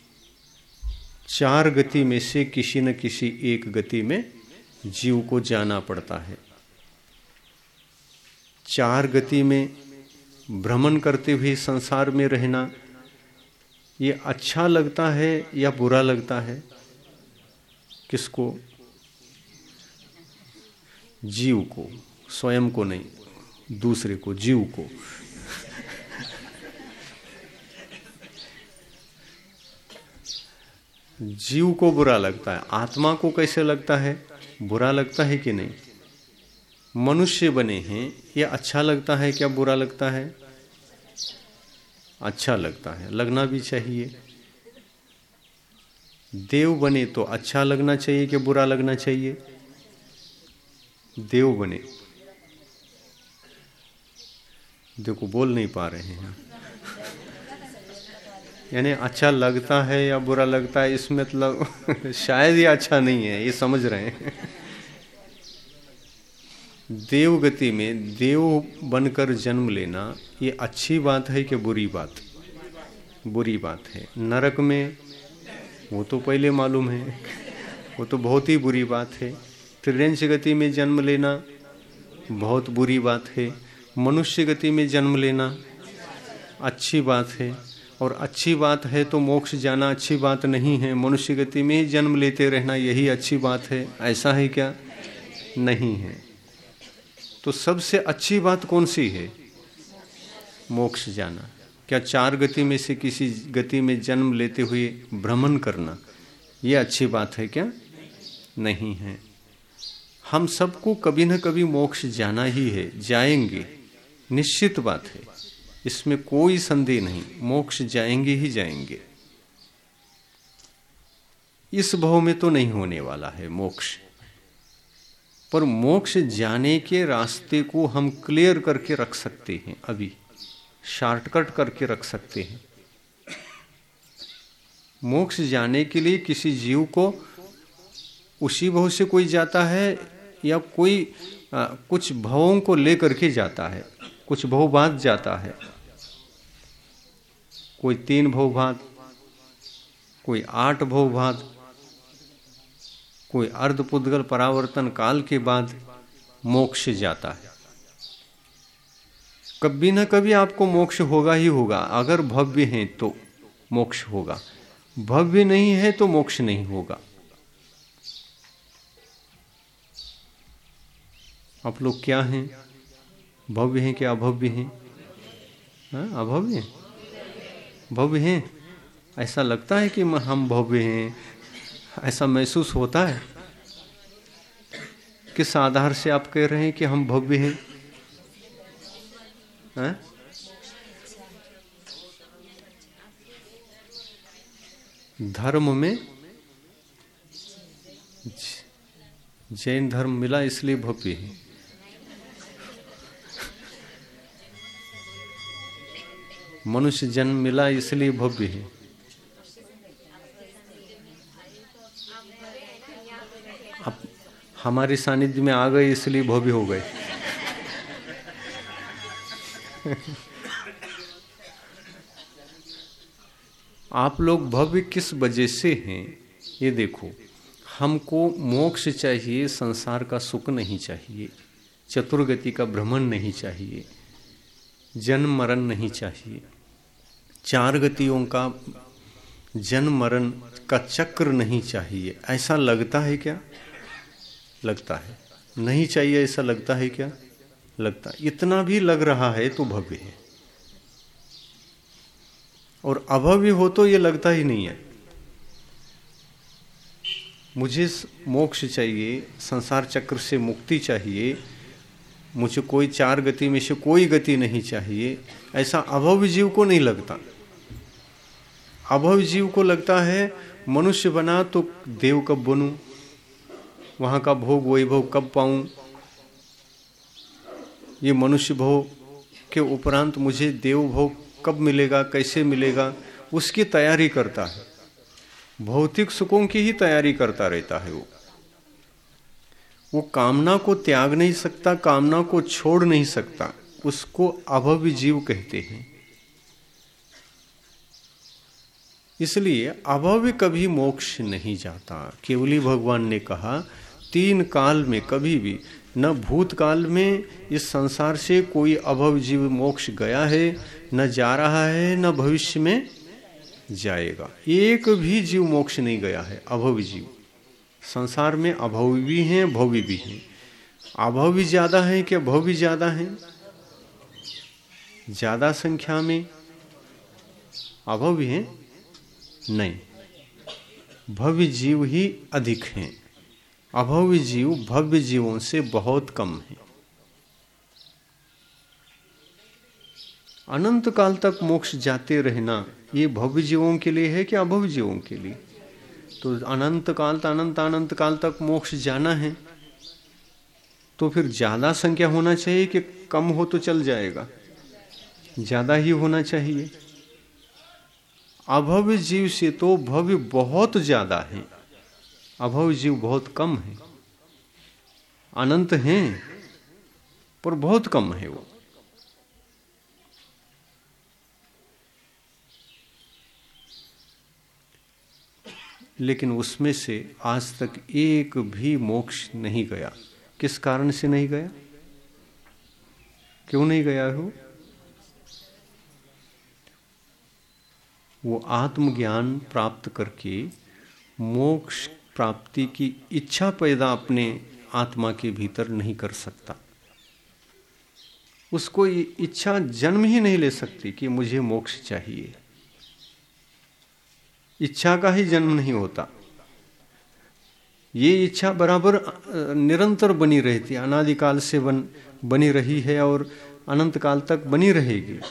4 गति में से किसी न किसी एक गति में जीव को जाना पड़ता है। 4 गति में भ्रमण करते हुए संसार में रहना ये अच्छा लगता है या बुरा लगता है? किसको? जीव को, स्वयं को नहीं, दूसरे को, जीव को। जीव को बुरा लगता है। आत्मा को कैसे लगता है? बुरा लगता है कि नहीं? मनुष्य बने हैं, ये अच्छा लगता है क्या बुरा लगता है? अच्छा लगता है, लगना भी चाहिए। देव बने तो अच्छा लगना चाहिए कि बुरा लगना चाहिए? देव बने, देखो बोल नहीं पा रहे हैं, यानी अच्छा लगता है या बुरा लगता है, इसमें मतलब शायद ये अच्छा नहीं है, ये समझ रहे हैं। देव गति में देव बनकर जन्म लेना ये अच्छी बात है कि बुरी बात? बुरी बात है। नरक में वो तो पहले मालूम है, वो तो बहुत ही बुरी बात है। त्रिंश गति में जन्म लेना बहुत बुरी बात है। मनुष्य गति में जन्म लेना अच्छी बात है, और अच्छी बात है तो मोक्ष जाना अच्छी बात नहीं है। मनुष्य गति में ही जन्म लेते रहना यही अच्छी बात है, ऐसा है क्या? नहीं है। तो सबसे अच्छी बात कौन सी है? मोक्ष जाना। क्या 4 गति में से किसी गति में जन्म लेते हुए भ्रमण करना ये अच्छी बात है क्या? नहीं है। हम सबको कभी न कभी मोक्ष जाना ही है, जाएंगे, निश्चित बात है, इसमें कोई संदेह नहीं। मोक्ष जाएंगे ही जाएंगे। इस भाव में तो नहीं होने वाला है मोक्ष, पर मोक्ष जाने के रास्ते को हम क्लियर करके रख सकते हैं, अभी शॉर्टकट करके रख सकते हैं। मोक्ष जाने के लिए किसी जीव को उसी भाव से कोई जाता है या कोई कुछ भावों को लेकर के जाता है, कुछ भाव बाद जाता है। कोई 3 भाव बाद, कोई 8 भाव बाद, कोई अर्धपुद्गल परावर्तन काल के बाद मोक्ष जाता है। कभी न कभी आपको मोक्ष होगा ही होगा। अगर भव्य है तो मोक्ष होगा, भव्य नहीं है तो मोक्ष नहीं होगा। आप लोग क्या हैं? भव्य हैं क्या अभव्य हैं? अभव्य? भव्य हैं? ऐसा लगता है कि हम भव्य हैं, ऐसा महसूस होता है? किस आधार से आप कह रहे हैं कि हम भव्य हैं? धर्म में जैन धर्म मिला इसलिए भव्य है। मनुष्य जन्म मिला इसलिए भव्य है। अब हमारे सानिध्य में आ गए इसलिए भव्य हो गए। आप लोग भव्य किस वजह से हैं ये देखो। हमको मोक्ष चाहिए, संसार का सुख नहीं चाहिए, चतुर्गति का भ्रमण नहीं चाहिए, जन्म मरण नहीं चाहिए, चार गतियों का जन्म मरण का चक्र नहीं चाहिए। ऐसा लगता है क्या? लगता है। नहीं चाहिए ऐसा लगता है क्या? लगता है। इतना भी लग रहा है तो भव्य है, और अभव्य हो तो ये लगता ही नहीं है। मुझे मोक्ष चाहिए, संसार चक्र से मुक्ति चाहिए, मुझे कोई चार गति में से कोई गति नहीं चाहिए, ऐसा अभव्य जीव को नहीं लगता। अभव्य जीव को लगता है मनुष्य बना तो देव कब बनूं, वहां का भोग वैभव कब पाऊं, ये मनुष्य भोग के उपरांत मुझे देव भोग कब मिलेगा, कैसे मिलेगा, उसकी तैयारी करता है। भौतिक सुखों की ही तैयारी करता रहता है। वो कामना को त्याग नहीं सकता, कामना को छोड़ नहीं सकता, उसको अभव्य जीव कहते हैं। इसलिए अभव्य कभी मोक्ष नहीं जाता। केवली भगवान ने कहा तीन काल में कभी भी, न भूतकाल में इस संसार से कोई अभव्य जीव मोक्ष गया है, न जा रहा है, न भविष्य में जाएगा। एक भी जीव मोक्ष नहीं गया है, अभव्य जीव। संसार में अभव्य भी हैं, भव्य भी हैं। अभव्य ज्यादा है क्या भव्य ज्यादा है? ज्यादा संख्या में अभव्य हैं? नहीं, भव्य जीव ही अधिक हैं। अभव्य जीव भव्य जीवों से बहुत कम है। अनंत काल तक मोक्ष जाते रहना ये भव्य जीवों के लिए है कि अभव्य जीवों के लिए? तो अनंत काल अनंत काल तक मोक्ष जाना है तो फिर ज्यादा संख्या होना चाहिए कि कम हो तो चल जाएगा? ज्यादा ही होना चाहिए। अभव्य जीव से तो भव्य बहुत ज्यादा है, अभव्य जीव बहुत कम है। अनंत हैं पर बहुत कम है वो। लेकिन उसमें से आज तक एक भी मोक्ष नहीं गया। किस कारण से नहीं गया? क्यों नहीं गया हो? वो आत्मज्ञान प्राप्त करके मोक्ष प्राप्ति की इच्छा पैदा अपने आत्मा के भीतर नहीं कर सकता। उसको ये इच्छा जन्म ही नहीं ले सकती कि मुझे मोक्ष चाहिए। इच्छा का ही जन्म नहीं होता। ये इच्छा बराबर निरंतर बनी रहती है, अनादिकाल से बनी रही है और अनंत काल तक बनी रहेगी।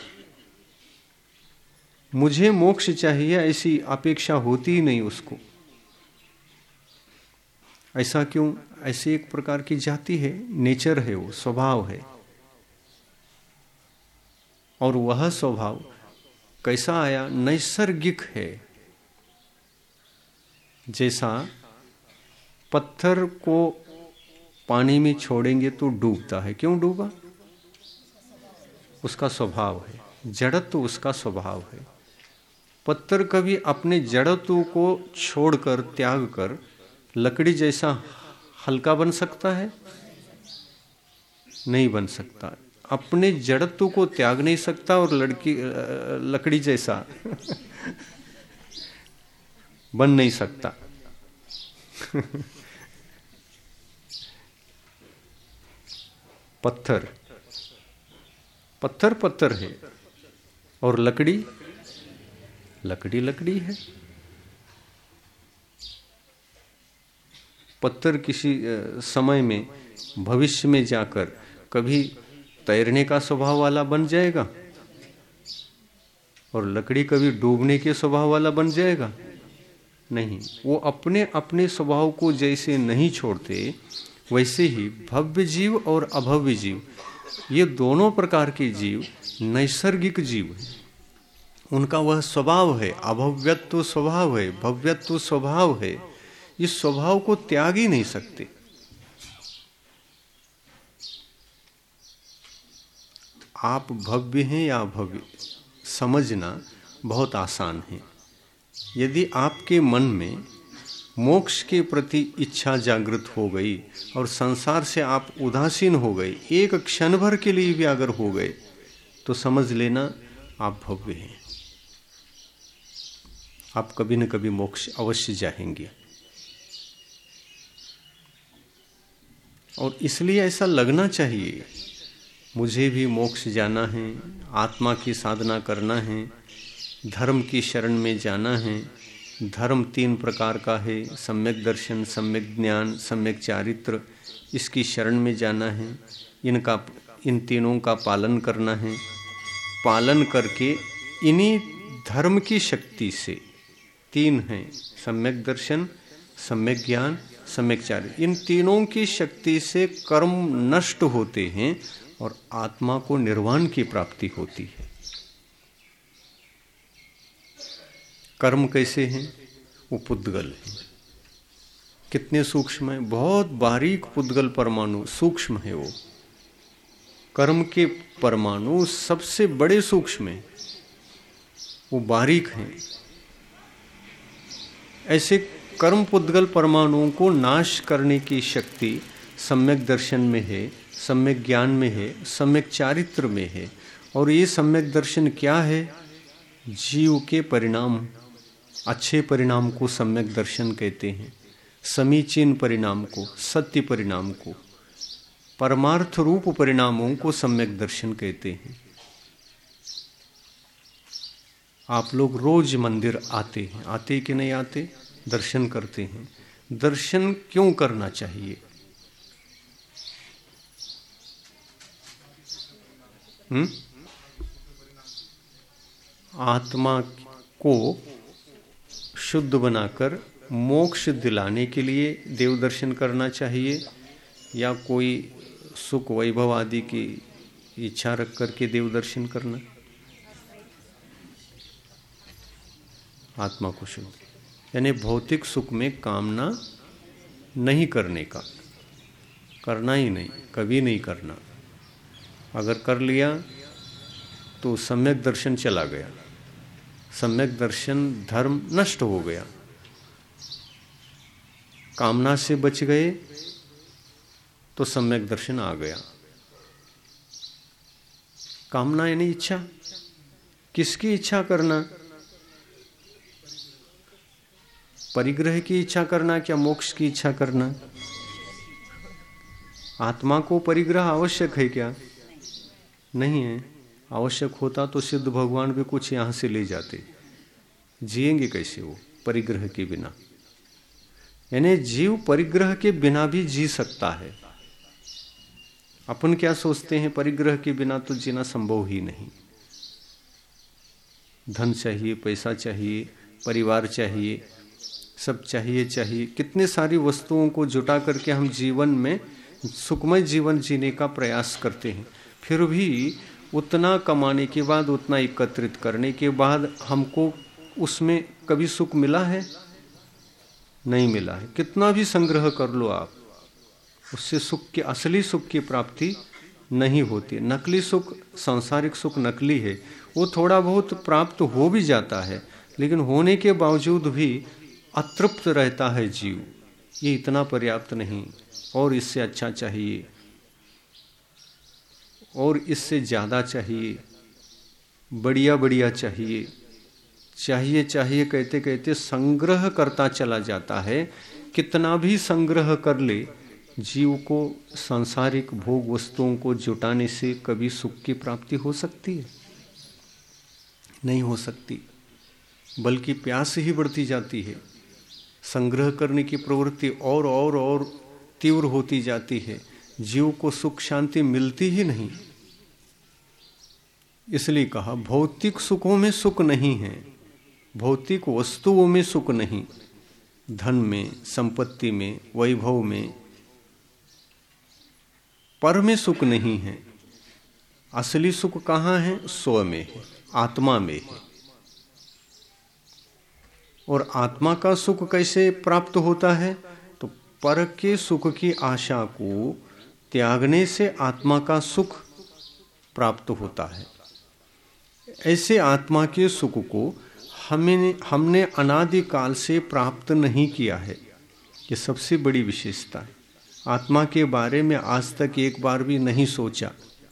मुझे मोक्ष चाहिए ऐसी अपेक्षा होती ही नहीं उसको। ऐसा क्यों? ऐसी एक प्रकार की जाति है, नेचर है, वो स्वभाव है। और वह स्वभाव कैसा आया? नैसर्गिक है। जैसा पत्थर को पानी में छोड़ेंगे तो डूबता है। क्यों डूबा? उसका स्वभाव है। जड़त्व उसका स्वभाव है। पत्थर कभी अपने जड़त्व को छोड़कर त्याग कर लकड़ी जैसा हल्का बन सकता है? नहीं बन सकता। अपने जड़त्व को त्याग नहीं सकता और लकड़ी जैसा बन नहीं सकता। पत्थर पत्थर है और लकड़ी है। पत्थर किसी समय में भविष्य में जाकर कभी तैरने का स्वभाव वाला बन जाएगा और लकड़ी कभी डूबने के स्वभाव वाला बन जाएगा? नहीं। वो अपने अपने स्वभाव को जैसे नहीं छोड़ते, वैसे ही भव्य जीव और अभव्य जीव, ये दोनों प्रकार के जीव नैसर्गिक जीव हैं। उनका वह स्वभाव है, अभव्यत्व स्वभाव है, भव्यत्व स्वभाव है। इस स्वभाव को त्याग ही नहीं सकते। आप भव्य हैं या अभव्य समझना बहुत आसान है। यदि आपके मन में मोक्ष के प्रति इच्छा जागृत हो गई और संसार से आप उदासीन हो गए, एक क्षण भर के लिए भी अगर हो गए, तो समझ लेना आप भव्य हैं। आप कभी न कभी मोक्ष अवश्य जाएंगे। और इसलिए ऐसा लगना चाहिए, मुझे भी मोक्ष जाना है, आत्मा की साधना करना है, धर्म की शरण में जाना है। धर्म 3 प्रकार का है, सम्यक दर्शन, सम्यक ज्ञान, सम्यक चारित्र। इसकी शरण में जाना है, इन तीनों का पालन करना है। पालन करके इन्हीं धर्म की शक्ति से, 3 हैं, सम्यक दर्शन, सम्यक ज्ञान, सम्यक चारित्र, इन तीनों की शक्ति से कर्म नष्ट होते हैं और आत्मा को निर्वाण की प्राप्ति होती है। कर्म कैसे हैं? वो पुद्गल है। कितने सूक्ष्म है, बहुत बारीक पुद्गल परमाणु, सूक्ष्म है वो। कर्म के परमाणु सबसे बड़े सूक्ष्म हैं, वो बारीक हैं। ऐसे कर्म पुद्गल परमाणुओं को नाश करने की शक्ति सम्यक दर्शन में है, सम्यक ज्ञान में है, सम्यक चारित्र में है। और ये सम्यक दर्शन क्या है? जीव के परिणाम, अच्छे परिणाम को सम्यक दर्शन कहते हैं, समीचीन परिणाम को, सत्य परिणाम को, परमार्थ रूप परिणामों को सम्यक दर्शन कहते हैं। आप लोग रोज मंदिर आते कि नहीं आते? दर्शन करते हैं। दर्शन क्यों करना चाहिए? आत्मा को शुद्ध बनाकर मोक्ष दिलाने के लिए देव दर्शन करना चाहिए, या कोई सुख वैभव आदि की इच्छा रख करके देव दर्शन करना? आत्मा को शुद्ध, यानी भौतिक सुख में कामना नहीं करने का, करना ही नहीं, कभी नहीं करना। अगर कर लिया तो सम्यक दर्शन चला गया, सम्यक दर्शन धर्म नष्ट हो गया। कामना से बच गए तो सम्यक दर्शन आ गया। कामना यानी इच्छा, किसकी इच्छा करना? परिग्रह की इच्छा करना, क्या मोक्ष की इच्छा करना? आत्मा को परिग्रह आवश्यक है क्या? नहीं है। आवश्यक होता तो सिद्ध भगवान भी कुछ यहाँ से ले जाते। जिएंगे कैसे वो परिग्रह के बिना? यानी जीव परिग्रह के बिना भी जी सकता है। अपन क्या सोचते हैं, परिग्रह के बिना तो जीना संभव ही नहीं। धन चाहिए, पैसा चाहिए, परिवार चाहिए, सब चाहिए। कितने सारी वस्तुओं को जुटा करके हम जीवन में सुखमय जीवन जीने का प्रयास करते हैं। फिर भी उतना कमाने के बाद, उतना एकत्रित करने के बाद हमको उसमें कभी सुख मिला है? नहीं मिला है। कितना भी संग्रह कर लो आप, उससे सुख के, असली सुख की प्राप्ति नहीं होती। नकली सुख, सांसारिक सुख नकली है, वो थोड़ा बहुत प्राप्त हो भी जाता है, लेकिन होने के बावजूद भी अतृप्त रहता है जीव। ये इतना पर्याप्त नहीं, और इससे अच्छा चाहिए, और इससे ज़्यादा चाहिए, बढ़िया चाहिए कहते कहते संग्रह करता चला जाता है। कितना भी संग्रह कर ले, जीव को सांसारिक भोग वस्तुओं को जुटाने से कभी सुख की प्राप्ति हो सकती है? नहीं हो सकती, बल्कि प्यास ही बढ़ती जाती है। संग्रह करने की प्रवृत्ति और तीव्र होती जाती है। जीव को सुख शांति मिलती ही नहीं। इसलिए कहा भौतिक सुखों में सुख नहीं है, भौतिक वस्तुओं में सुख नहीं, धन में, संपत्ति में, वैभव में, पर में सुख नहीं है। असली सुख कहाँ है? स्व में है, आत्मा में है। और आत्मा का सुख कैसे प्राप्त होता है? तो पर के सुख की आशा को त्यागने से आत्मा का सुख प्राप्त होता है। ऐसे आत्मा के सुख को हमने अनादिकाल से प्राप्त नहीं किया है। ये सबसे बड़ी विशेषता है। आत्मा के बारे में आज तक एक बार भी नहीं सोचा,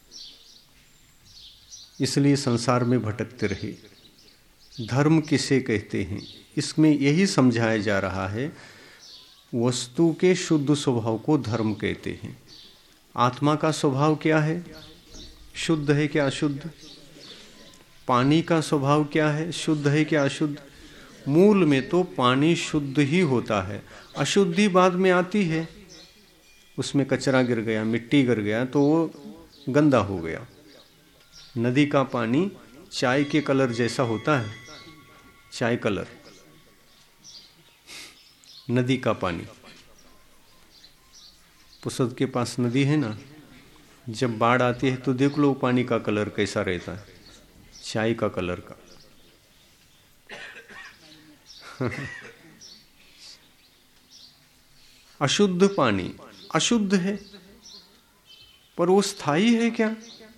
इसलिए संसार में भटकते रहे। धर्म किसे कहते हैं, इसमें यही समझाया जा रहा है। वस्तु के शुद्ध स्वभाव को धर्म कहते हैं। आत्मा का स्वभाव क्या है? शुद्ध है क्या अशुद्ध? पानी का स्वभाव क्या है? शुद्ध है क्या अशुद्ध? मूल में तो पानी शुद्ध ही होता है, अशुद्धि बाद में आती है। उसमें कचरा गिर गया, मिट्टी गिर गया तो वो गंदा हो गया। नदी का पानी चाय के कलर जैसा होता है, चाय कलर नदी का पानी। पुसद के पास नदी है ना, जब बाढ़ आती है तो देख लो पानी का कलर कैसा रहता है, चाय का कलर का। अशुद्ध पानी अशुद्ध है, पर वो स्थायी है क्या?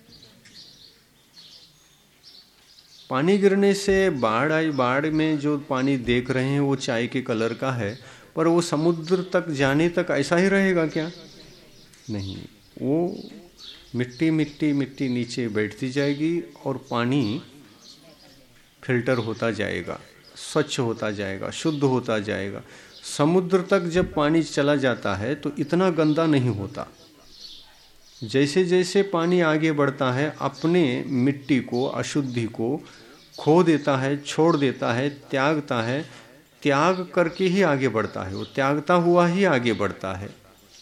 पानी गिरने से बाढ़ आई, बाढ़ में जो पानी देख रहे हैं वो चाय के कलर का है, पर वो समुद्र तक जाने तक ऐसा ही रहेगा क्या? नहीं, वो मिट्टी मिट्टी मिट्टी नीचे बैठती जाएगी और पानी फिल्टर होता जाएगा, स्वच्छ होता जाएगा, शुद्ध होता जाएगा। समुद्र तक जब पानी चला जाता है तो इतना गंदा नहीं होता। जैसे जैसे पानी आगे बढ़ता है अपने मिट्टी को, अशुद्धि को खो देता है, छोड़ देता है, त्यागता है। त्याग करके ही आगे बढ़ता है, वो त्यागता हुआ ही आगे बढ़ता है।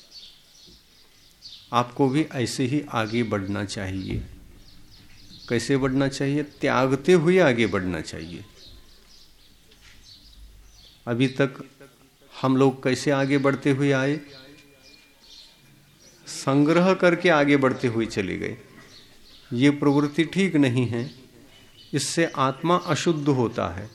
आपको भी ऐसे ही आगे बढ़ना चाहिए। कैसे बढ़ना चाहिए? त्यागते हुए आगे बढ़ना चाहिए। अभी तक हम लोग कैसे आगे बढ़ते हुए आए? संग्रह करके आगे बढ़ते हुए चले गए। ये प्रवृत्ति ठीक नहीं है, इससे आत्मा अशुद्ध होता है।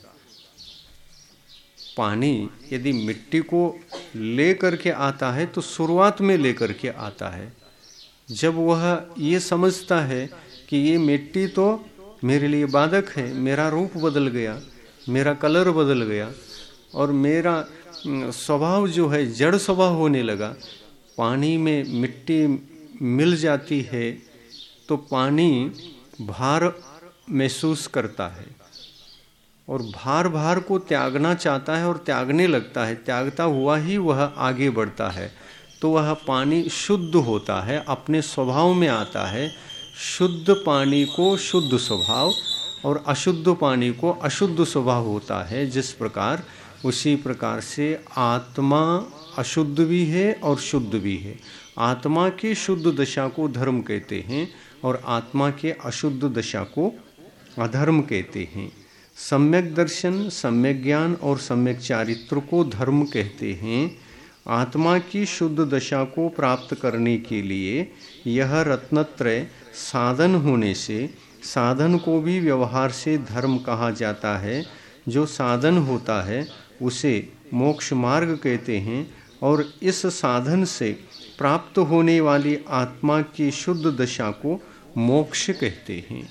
पानी यदि मिट्टी को ले करके आता है तो शुरुआत में ले करके आता है। जब वह ये समझता है कि ये मिट्टी तो मेरे लिए बाधक है, मेरा रूप बदल गया, मेरा कलर बदल गया और मेरा स्वभाव जो है जड़ स्वभाव होने लगा। पानी में मिट्टी मिल जाती है तो पानी भार महसूस करता है और भार को त्यागना चाहता है और त्यागने लगता है। त्यागता हुआ ही वह आगे बढ़ता है, तो वह पानी शुद्ध होता है, अपने स्वभाव में आता है। शुद्ध पानी को शुद्ध स्वभाव और अशुद्ध पानी को अशुद्ध स्वभाव होता है। जिस प्रकार उसी प्रकार से आत्मा अशुद्ध भी है और शुद्ध भी है। आत्मा की शुद्ध दशा को धर्म कहते हैं और आत्मा के अशुद्ध दशा को अधर्म कहते हैं। सम्यक दर्शन, सम्यक ज्ञान और सम्यक चारित्र को धर्म कहते हैं। आत्मा की शुद्ध दशा को प्राप्त करने के लिए यह रत्नत्रय साधन होने से साधन को भी व्यवहार से धर्म कहा जाता है। जो साधन होता है उसे मोक्ष मार्ग कहते हैं और इस साधन से प्राप्त होने वाली आत्मा की शुद्ध दशा को मोक्ष कहते हैं।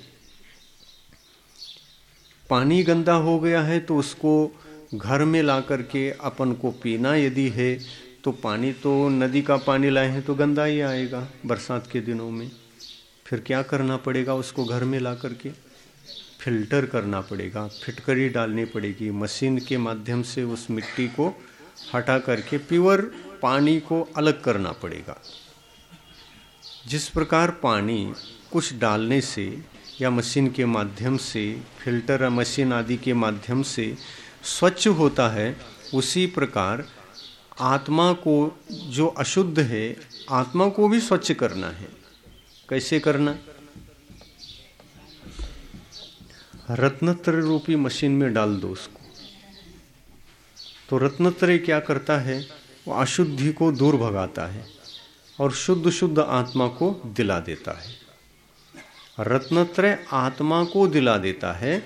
पानी गंदा हो गया है तो उसको घर में ला करके अपन को पीना यदि है तो पानी तो नदी का पानी लाए हैं तो गंदा ही आएगा बरसात के दिनों में। फिर क्या करना पड़ेगा? उसको घर में ला करके फिल्टर करना पड़ेगा, फिटकरी डालनी पड़ेगी, मशीन के माध्यम से उस मिट्टी को हटा करके प्योर पानी को अलग करना पड़ेगा। जिस प्रकार पानी कुछ डालने से या मशीन के माध्यम से, फिल्टर मशीन आदि के माध्यम से स्वच्छ होता है, उसी प्रकार आत्मा को जो अशुद्ध है आत्मा को भी स्वच्छ करना है। कैसे करना? रत्नत्रय रूपी मशीन में डाल दो उसको, तो रत्नत्रय क्या करता है? वो अशुद्धि को दूर भगाता है और शुद्ध आत्मा को दिला देता है। रत्नत्रय आत्मा को दिला देता है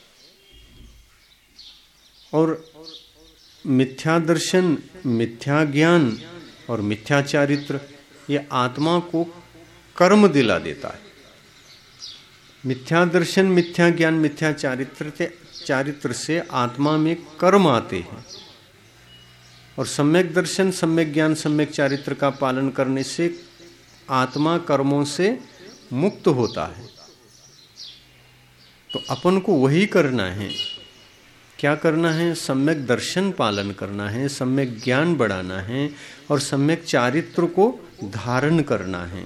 और मिथ्या दर्शन, मिथ्या ज्ञान और मिथ्या चारित्र ये आत्मा को कर्म दिला देता है। मिथ्या दर्शन, मिथ्या ज्ञान, मिथ्या चारित्र से आत्मा में कर्म आते हैं और सम्यक दर्शन, सम्यक ज्ञान, सम्यक चारित्र का पालन करने से आत्मा कर्मों से मुक्त होता है। तो अपन को वही करना है। क्या करना है? सम्यक दर्शन पालन करना है, सम्यक ज्ञान बढ़ाना है और सम्यक चारित्र को धारण करना है।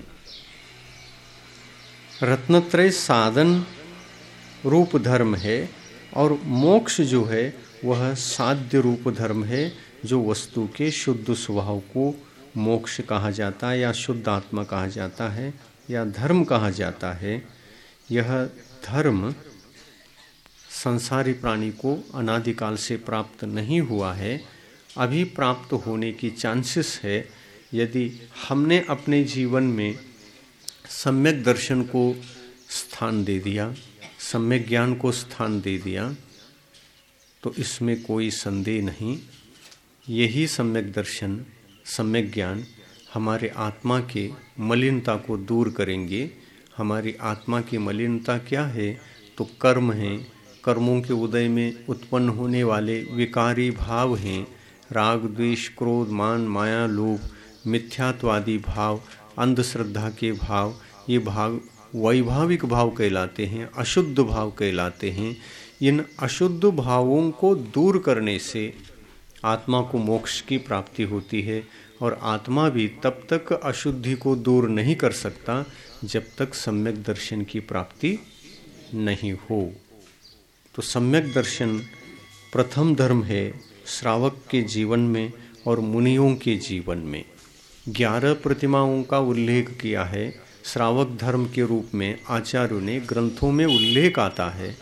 रत्नत्रय साधन रूप धर्म है और मोक्ष जो है वह साध्य रूप धर्म है, जो वस्तु के शुद्ध स्वभाव को मोक्ष कहा जाता है या शुद्ध आत्मा कहा जाता है या धर्म कहा जाता है। यह धर्म संसारी प्राणी को अनादिकाल से प्राप्त नहीं हुआ है, अभी प्राप्त होने की चांसेस है। यदि हमने अपने जीवन में सम्यक दर्शन को स्थान दे दिया, सम्यक ज्ञान को स्थान दे दिया, तो इसमें कोई संदेह नहीं। यही सम्यक दर्शन, सम्यक ज्ञान हमारे आत्मा के मलिनता को दूर करेंगे। हमारी आत्मा की मलिनता क्या है? तो कर्म है। कर्मों के उदय में उत्पन्न होने वाले विकारी भाव हैं, राग, द्वेष, क्रोध, मान, माया, लोभ, मिथ्यात्वादी भाव, अंधश्रद्धा के भाव। ये भाव वैभाविक भाव कहलाते हैं, अशुद्ध भाव कहलाते हैं। इन अशुद्ध भावों को दूर करने से आत्मा को मोक्ष की प्राप्ति होती है और आत्मा भी तब तक अशुद्धि को दूर नहीं कर सकता जब तक सम्यक दर्शन की प्राप्ति नहीं हो। तो सम्यक दर्शन प्रथम धर्म है श्रावक के जीवन में और मुनियों के जीवन में। 11 प्रतिमाओं का उल्लेख किया है श्रावक धर्म के रूप में। आचार्यों ने ग्रंथों में उल्लेख आता है।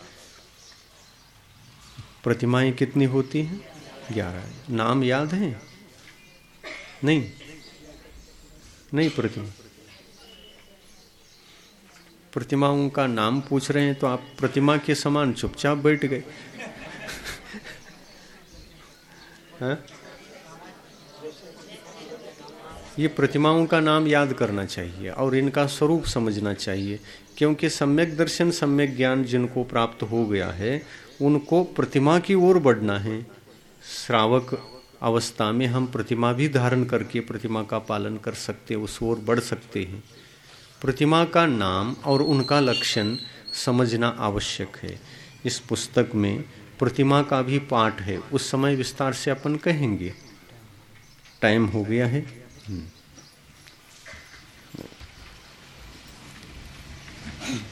प्रतिमाएं कितनी होती हैं? 11। नाम याद है? नहीं प्रतिमाओं का नाम पूछ रहे हैं तो आप प्रतिमा के समान चुपचाप बैठ गए। हाँ? ये प्रतिमाओं का नाम याद करना चाहिए और इनका स्वरूप समझना चाहिए, क्योंकि सम्यक दर्शन, सम्यक ज्ञान जिनको प्राप्त हो गया है उनको प्रतिमा की ओर बढ़ना है। श्रावक अवस्था में हम प्रतिमा भी धारण करके प्रतिमा का पालन कर सकते, उस ओर बढ़ सकते हैं। प्रतिमा का नाम और उनका लक्षण समझना आवश्यक है। इस पुस्तक में प्रतिमा का भी पाठ है, उस समय विस्तार से अपन कहेंगे। टाइम हो गया है।